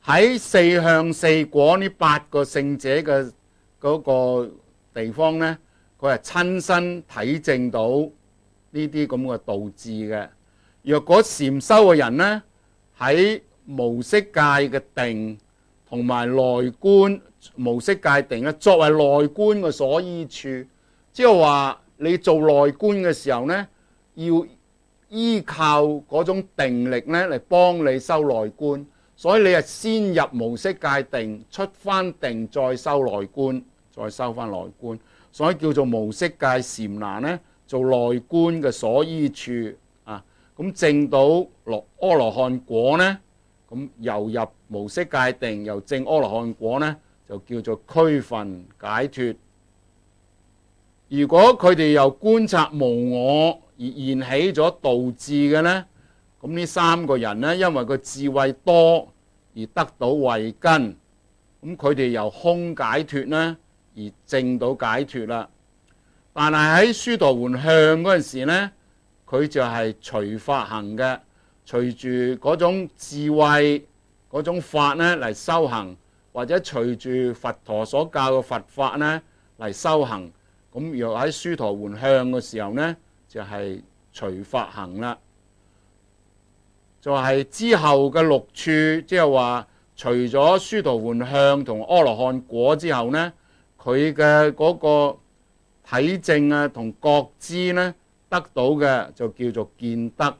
喺四向四果呢8個聖者嘅嗰個地方呢，佢係親身體證到呢啲咁嘅道志嘅。若果禪修嘅人呢，喺無色界嘅定同埋內觀無色界定咧，作為內觀嘅所依處，即係話你做內觀嘅時候呢，要依靠嗰種定力呢嚟幫你修內觀，所以你係先入無色界定，出翻定再修內觀，再修翻內觀，所以叫做無色界禪那呢，做內觀嘅所依處啊。咁證到阿羅漢果呢，咁由入無色界定，由證阿羅漢果呢，就叫做區分解脫。如果佢哋由觀察無我而現起咗道智嘅呢，咁呢3個人呢，因為個智慧多而得到慧根，咁佢哋由空解脫呢而證到解脫啦。但係喺殊陀洹向嗰陣時呢，佢就係隨法行嘅，隨住嗰種智慧嗰種法呢嚟修行，或者隨住佛陀所教嘅佛法呢嚟修行。咁若喺殊陀洹向嘅時候呢，就係隨法行啦。就係之後嘅6處，即係話除咗殊陀洹向同阿羅漢果之後呢，佢嘅嗰個體證啊同覺知呢，得到嘅就叫做見得。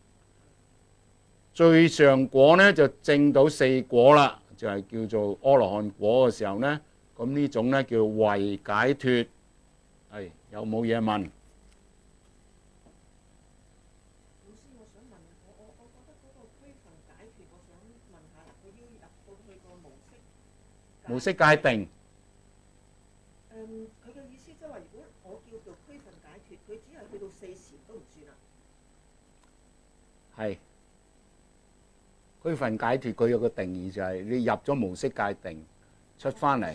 最上果呢，就證到4果啦，就係叫做阿羅漢果嘅時候呢，咁呢種呢叫慧解脫。係，有冇嘢問？ 老師，我想問，我覺得嗰個區分解脫，我想問下啦，佢要入到去個無色界定。 佢嘅意思即係話，如果我叫做區分解脫，佢只係去到4禪都唔算啦。 係。區分解脫佢有個定義就係你入咗無色界定，出翻嚟。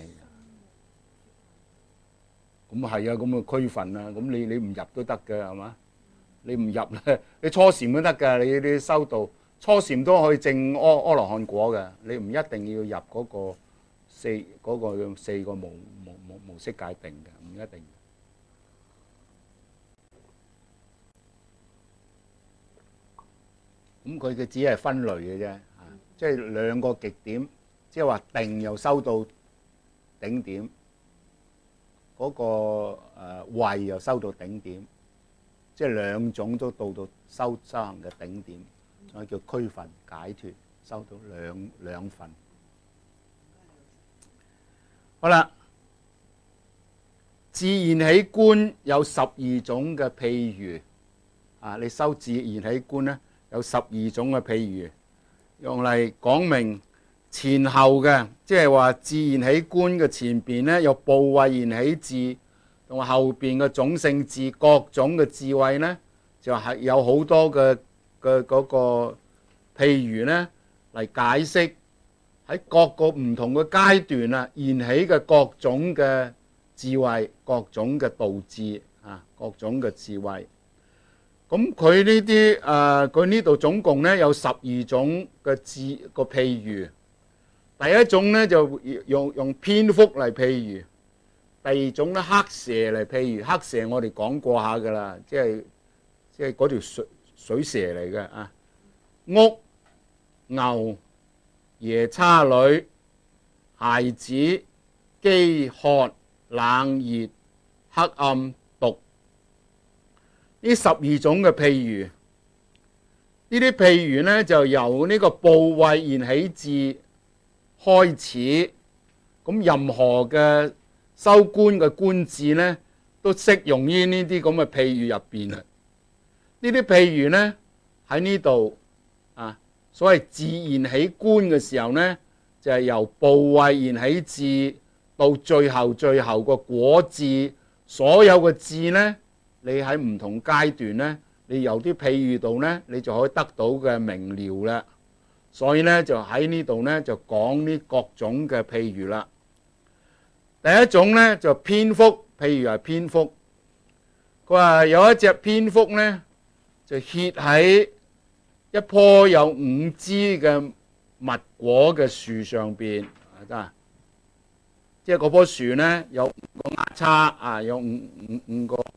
咁係啊，咁嘅區分啊，咁你唔入都得嘅係嘛？你唔入咧，你初禪都得㗎，你修道初禪都可以證阿羅漢果嘅，你唔一定要入嗰個四個無色界定嘅，唔一定。咁佢嘅只係分類嘅啫，即係2個極點，即係話定又修到頂點。嗰個慧又收到頂點，即係2種都到修行嘅頂點，所以叫區分解脫，收到兩份。好啦，自然起觀有12種嘅譬喻啊！你修自然起觀呢，有12種嘅譬喻，用嚟講明前後嘅，即係話自然起觀嘅前邊呢，有部慧現起智，同埋後邊嘅種性智，各種嘅智慧呢，就係有好多嘅嗰個譬喻呢嚟解釋喺各個唔同嘅階段啊現起嘅各種嘅智慧，各種嘅道智啊，各種嘅智慧。咁佢呢啲佢呢度總共呢有12種嘅譬喻。第一種呢，就用蝙蝠嚟譬喻，第2種呢，黑蛇嚟譬喻。黑蛇我哋講過下噶啦，即係嗰條水蛇嚟嘅啊。屋、牛、夜叉女、孩子、飢渴、冷熱、黑暗、毒，呢12種嘅譬喻。呢啲譬喻呢，就由呢個部慧現起智開始，咁任何嘅修觀嘅觀智呢，都適用於呢啲咁嘅譬喻入邊啊。呢啲譬喻呢，喺呢度啊，所謂自然起觀嘅時候呢，就係由部慧現起智到最後個果智，所有嘅智呢，你喺唔同階段呢，你由啲譬喻度呢，你就可以得到嘅明了啦。所以呢，就喺呢度呢，就講呢各種嘅譬喻啦。第一種呢，就蝙蝠，譬如係蝙蝠。佢話有一隻蝙蝠呢，就歇喺一棵有5支嘅蜜果嘅樹上邊，即係嗰棵樹呢，有5個丫叉有五個，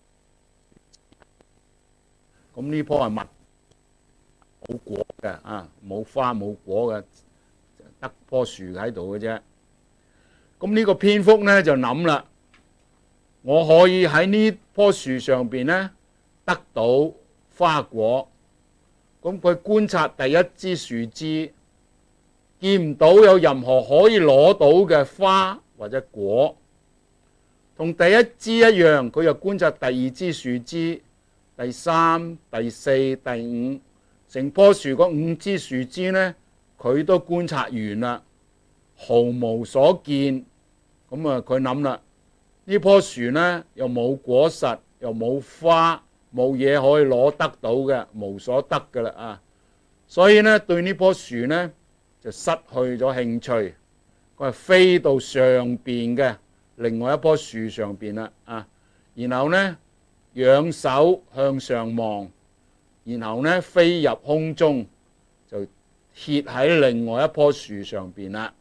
咁呢棵係蜜冇果嘅冇花冇果嘅，得棵樹喺度嘅啫。咁呢個蝙蝠呢，就諗啦，我可以喺呢棵樹上邊呢得到花果。咁佢觀察第一支樹枝，見唔到有任何可以攞到嘅花或者果，同第一支一樣，佢又觀察第二支樹枝、第3、第4、第5，成棵樹嗰5支樹枝呢，佢都觀察完啦，毫無所見。咁佢諗啦，呢棵樹呢又冇果實，又冇花，冇嘢可以攞得到嘅，無所得㗎啦所以呢，對呢棵樹呢就失去咗興趣，佢係飛到上邊嘅另外一棵樹上邊啦然後呢，仰手向上望，然後呢飛入空中，就歇喺另外一棵樹上邊啦。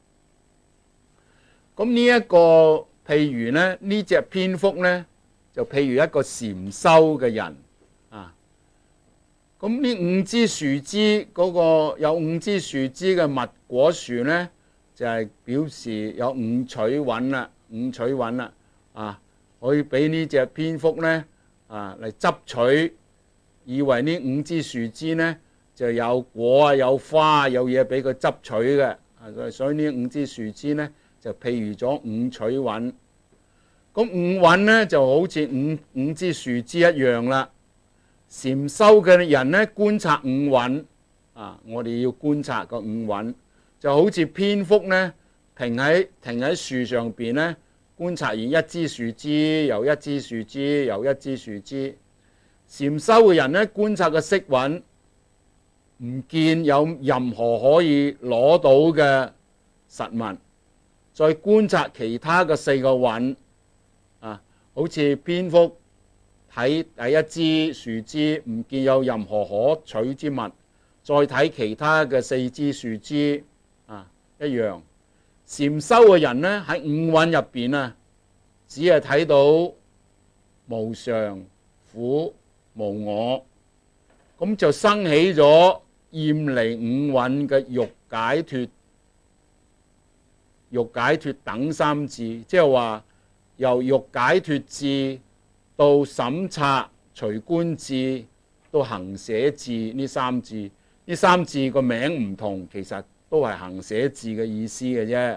咁呢一個譬如呢，呢隻蝙蝠呢，就譬如一個禪修嘅人咁呢5支樹枝嗰個有5支樹枝嘅蜜果樹呢，就係表示有5取穩啦，5取穩啦可以俾呢隻蝙蝠呢嚟執取，以為呢5支樹枝呢就有果有花有嘢俾佢執取嘅所以呢5支樹枝呢就譬如咗5取穩。咁5穩呢就好似五支樹枝一樣啦。禪修嘅人呢觀察5穩我哋要觀察個5穩，就好似蝙蝠呢停喺樹上邊呢觀察完一支樹枝又一支樹枝又一支樹枝。禪修嘅人呢觀察個色穩，唔見有任何可以攞到嘅實物，再觀察其他嘅4個穩好似蝙蝠睇第一支樹枝唔見有任何可取之物，再睇其他嘅4支樹枝一樣。禪修嘅人呢喺5穩入邊只係睇到無常、苦、無我，咁就生起咗厭離5穩嘅欲解脫等3智，即係話由欲解脫智到審察隨觀智到行捨智呢3智，呢3智個名唔同，其實都係行捨智嘅意思嘅啫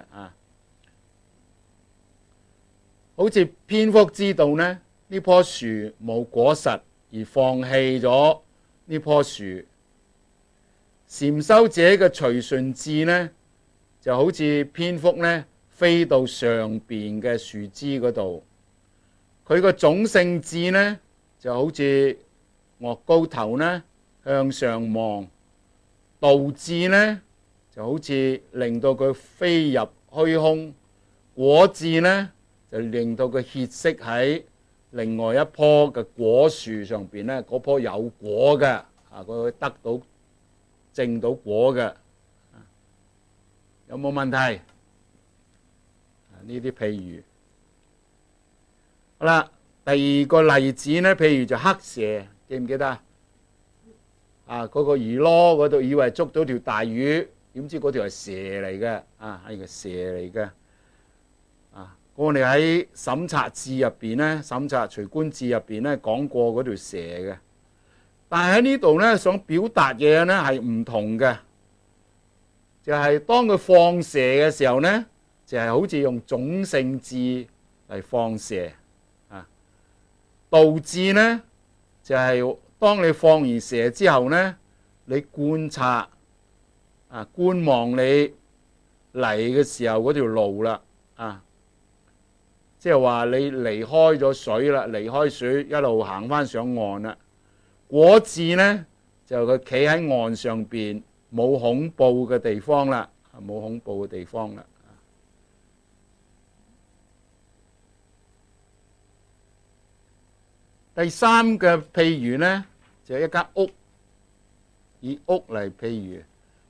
好似蝙蝠知道呢棵樹冇果實而放棄咗呢棵樹，禪修者嘅隨順智呢就好似蝙蝠呢飛到上邊嘅樹枝嗰度，佢個種性智呢就好似岳高頭呢向上望，道智呢就好似令到佢飛入虛空，果智呢就令到佢歇息喺另外一棵嘅果樹上邊呢，嗰棵有果嘅佢得到證到果嘅有冇問題？呢啲譬如好啦，第二個例子呢，譬如就黑蛇，記唔記得嗰個魚籮嗰度以為捉到條大魚，點知嗰條係蛇嚟嘅係個蛇嚟嘅我哋喺審察智入邊呢，審察隨觀智入邊呢講過嗰條蛇嘅，但係喺呢度呢，想表達嘅呢係唔同嘅，就係當佢放蛇嘅時候呢，就係好似用種性智嚟放蛇道智呢就係當你放完蛇之後呢，你觀察觀望你嚟嘅時候嗰條路啦即係話你離開咗水啦，離開水一路行翻上岸啦。果智呢就佢企喺岸上邊冇恐怖嘅地方啦，冇恐怖嘅地方啦。第3個譬如呢，就係一間屋，以屋嚟譬如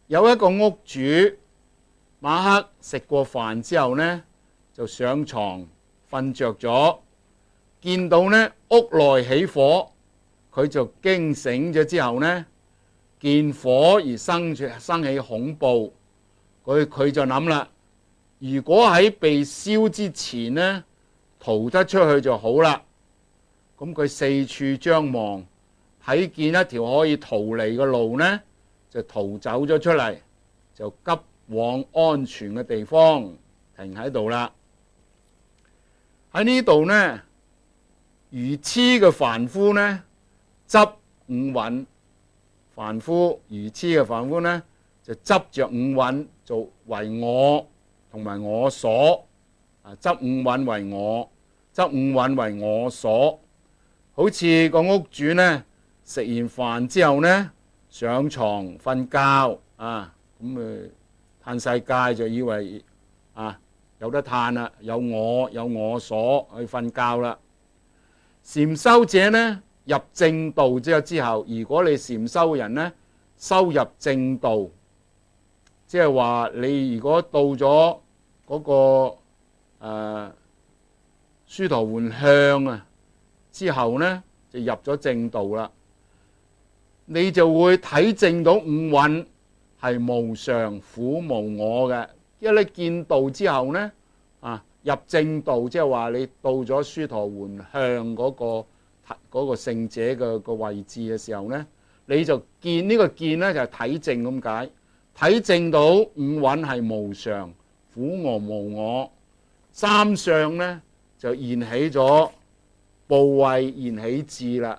有一個屋主，晚黑食過飯之後呢，就上床瞓着咗，見到呢屋內起火，佢就驚醒咗之後呢，見火而生起恐怖，佢就諗啦，如果喺被燒之前呢，逃得出去就好啦。咁佢四處張望，睇見一條可以逃離嘅路呢，就逃走咗出嚟，就急往安全嘅地方停喺度啦。喺呢度呢，愚痴嘅凡夫呢，執五蘊，愚痴嘅凡夫呢，就執着五蘊做為我同埋我所，執五蘊為我，執五蘊為我所。好似個屋主呢，食完飯之後呢，上床瞓覺咁嘆世界，就以為有得嘆啦，有我所去瞓覺啦。禪修者呢，入正道之後，如果你禪修人呢，修入正道，即係話你如果到咗嗰個殊陀洹向之後呢，就入咗正道啦。你就會體證到五蘊係無常、苦、無我嘅。因為你見道之後呢，入正道，即係話你到咗殊陀洹向嗰個聖者嘅位置嘅時候呢，你就見呢個見呢，就係體證咁解，體證到五蘊係無常、苦、無我，三相呢，就現起咗怖畏，現起智啦。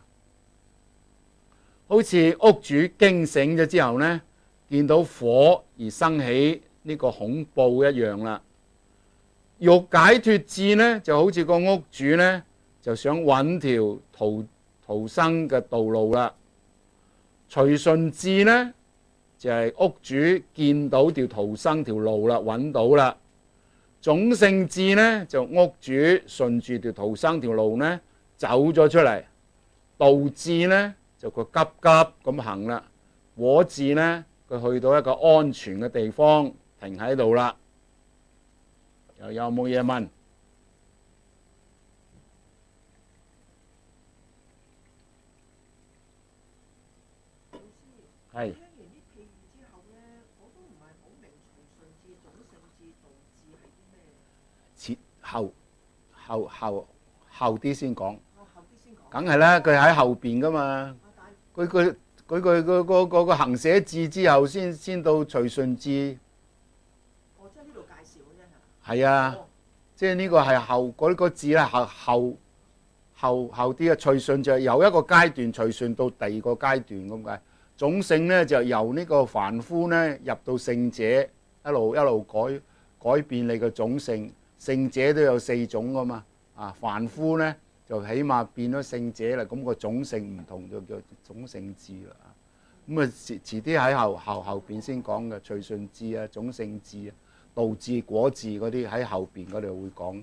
好似屋主驚醒咗之後呢，見到火而生起呢個恐怖一樣啦。欲解脫智呢，就好似個屋主呢，就想揾條逃生嘅道路啦。隨順智呢，就係屋主見到條逃生條路啦，揾到啦。種性智呢，就屋主順住條逃生條路呢，走咗出嚟。道智呢，就佢急急咁行啦。果智呢，佢去到一個安全嘅地方停喺度啦。有冇嘢問？係。 聽完啲譬喻之後咧，我都唔係好明隨順智、種性智、道智係啲咩？ 後啲先講。 後啲先講。 梗係啦，佢喺後邊噶嘛。佢個行捨智之後先到隨順智。 即係呢度介紹嘅啫， 係啊，即係呢個係後嗰個字咧，後啲嘅隨順就由一個階段隨順到第二個階段咁解。種性咧就由呢個凡夫咧入到聖者，一路改變你嘅種性。聖者都有4種噶嘛，凡夫咧就起碼變咗聖者啦，咁個種性唔同就叫種性智啦。咁遲啲喺後邊先講嘅隨順智啊、種性智啊、道智、果智嗰啲喺後邊嗰度會講。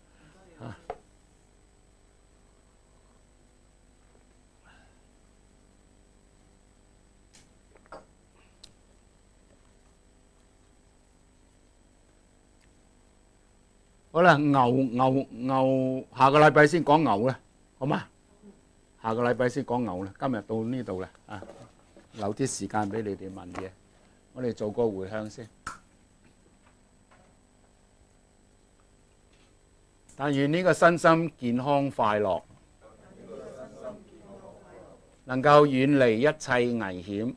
好啦，牛，下個禮拜先講牛啦，好嗎？下個禮拜先講牛啦，今日到呢度啦，留啲時間俾你哋問嘢，我哋做個回向先。但願呢個身心健康快樂，能夠遠離一切危險。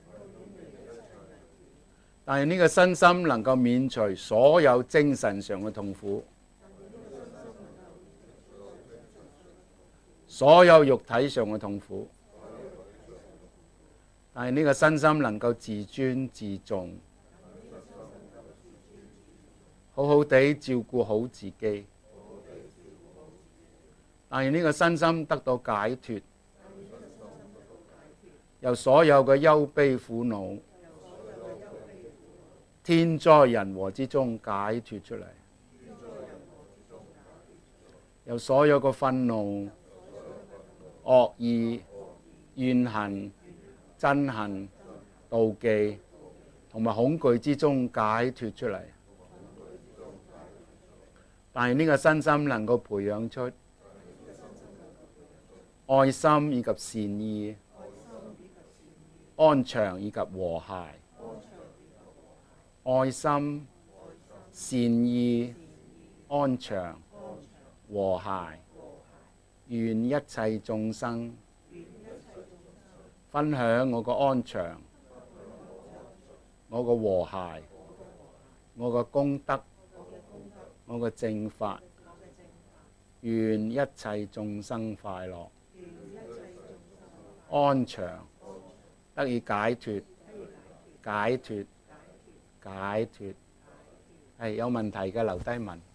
但願呢個身心能夠免除所有精神上嘅痛苦，所有肉體上嘅痛苦。但願呢個身心能夠自尊自重，好好地照顧好自己。但願呢個身心得到解脫，由所有嘅憂悲苦惱、天災人禍之中解脫出嚟，由所有嘅憤怒、惡意、怨恨、憎恨、妒忌、 同埋恐懼之中解脫出嚟。但係呢個身心能夠培養出愛心以及善意、安詳以及和諧。愛心、善意、安詳、和諧，願一切眾生分享我個安詳、我個和諧、我個功德、我個正法，願一切眾生快樂、安詳，得以解脫、解脫、解脫。係有問題嘅留低問。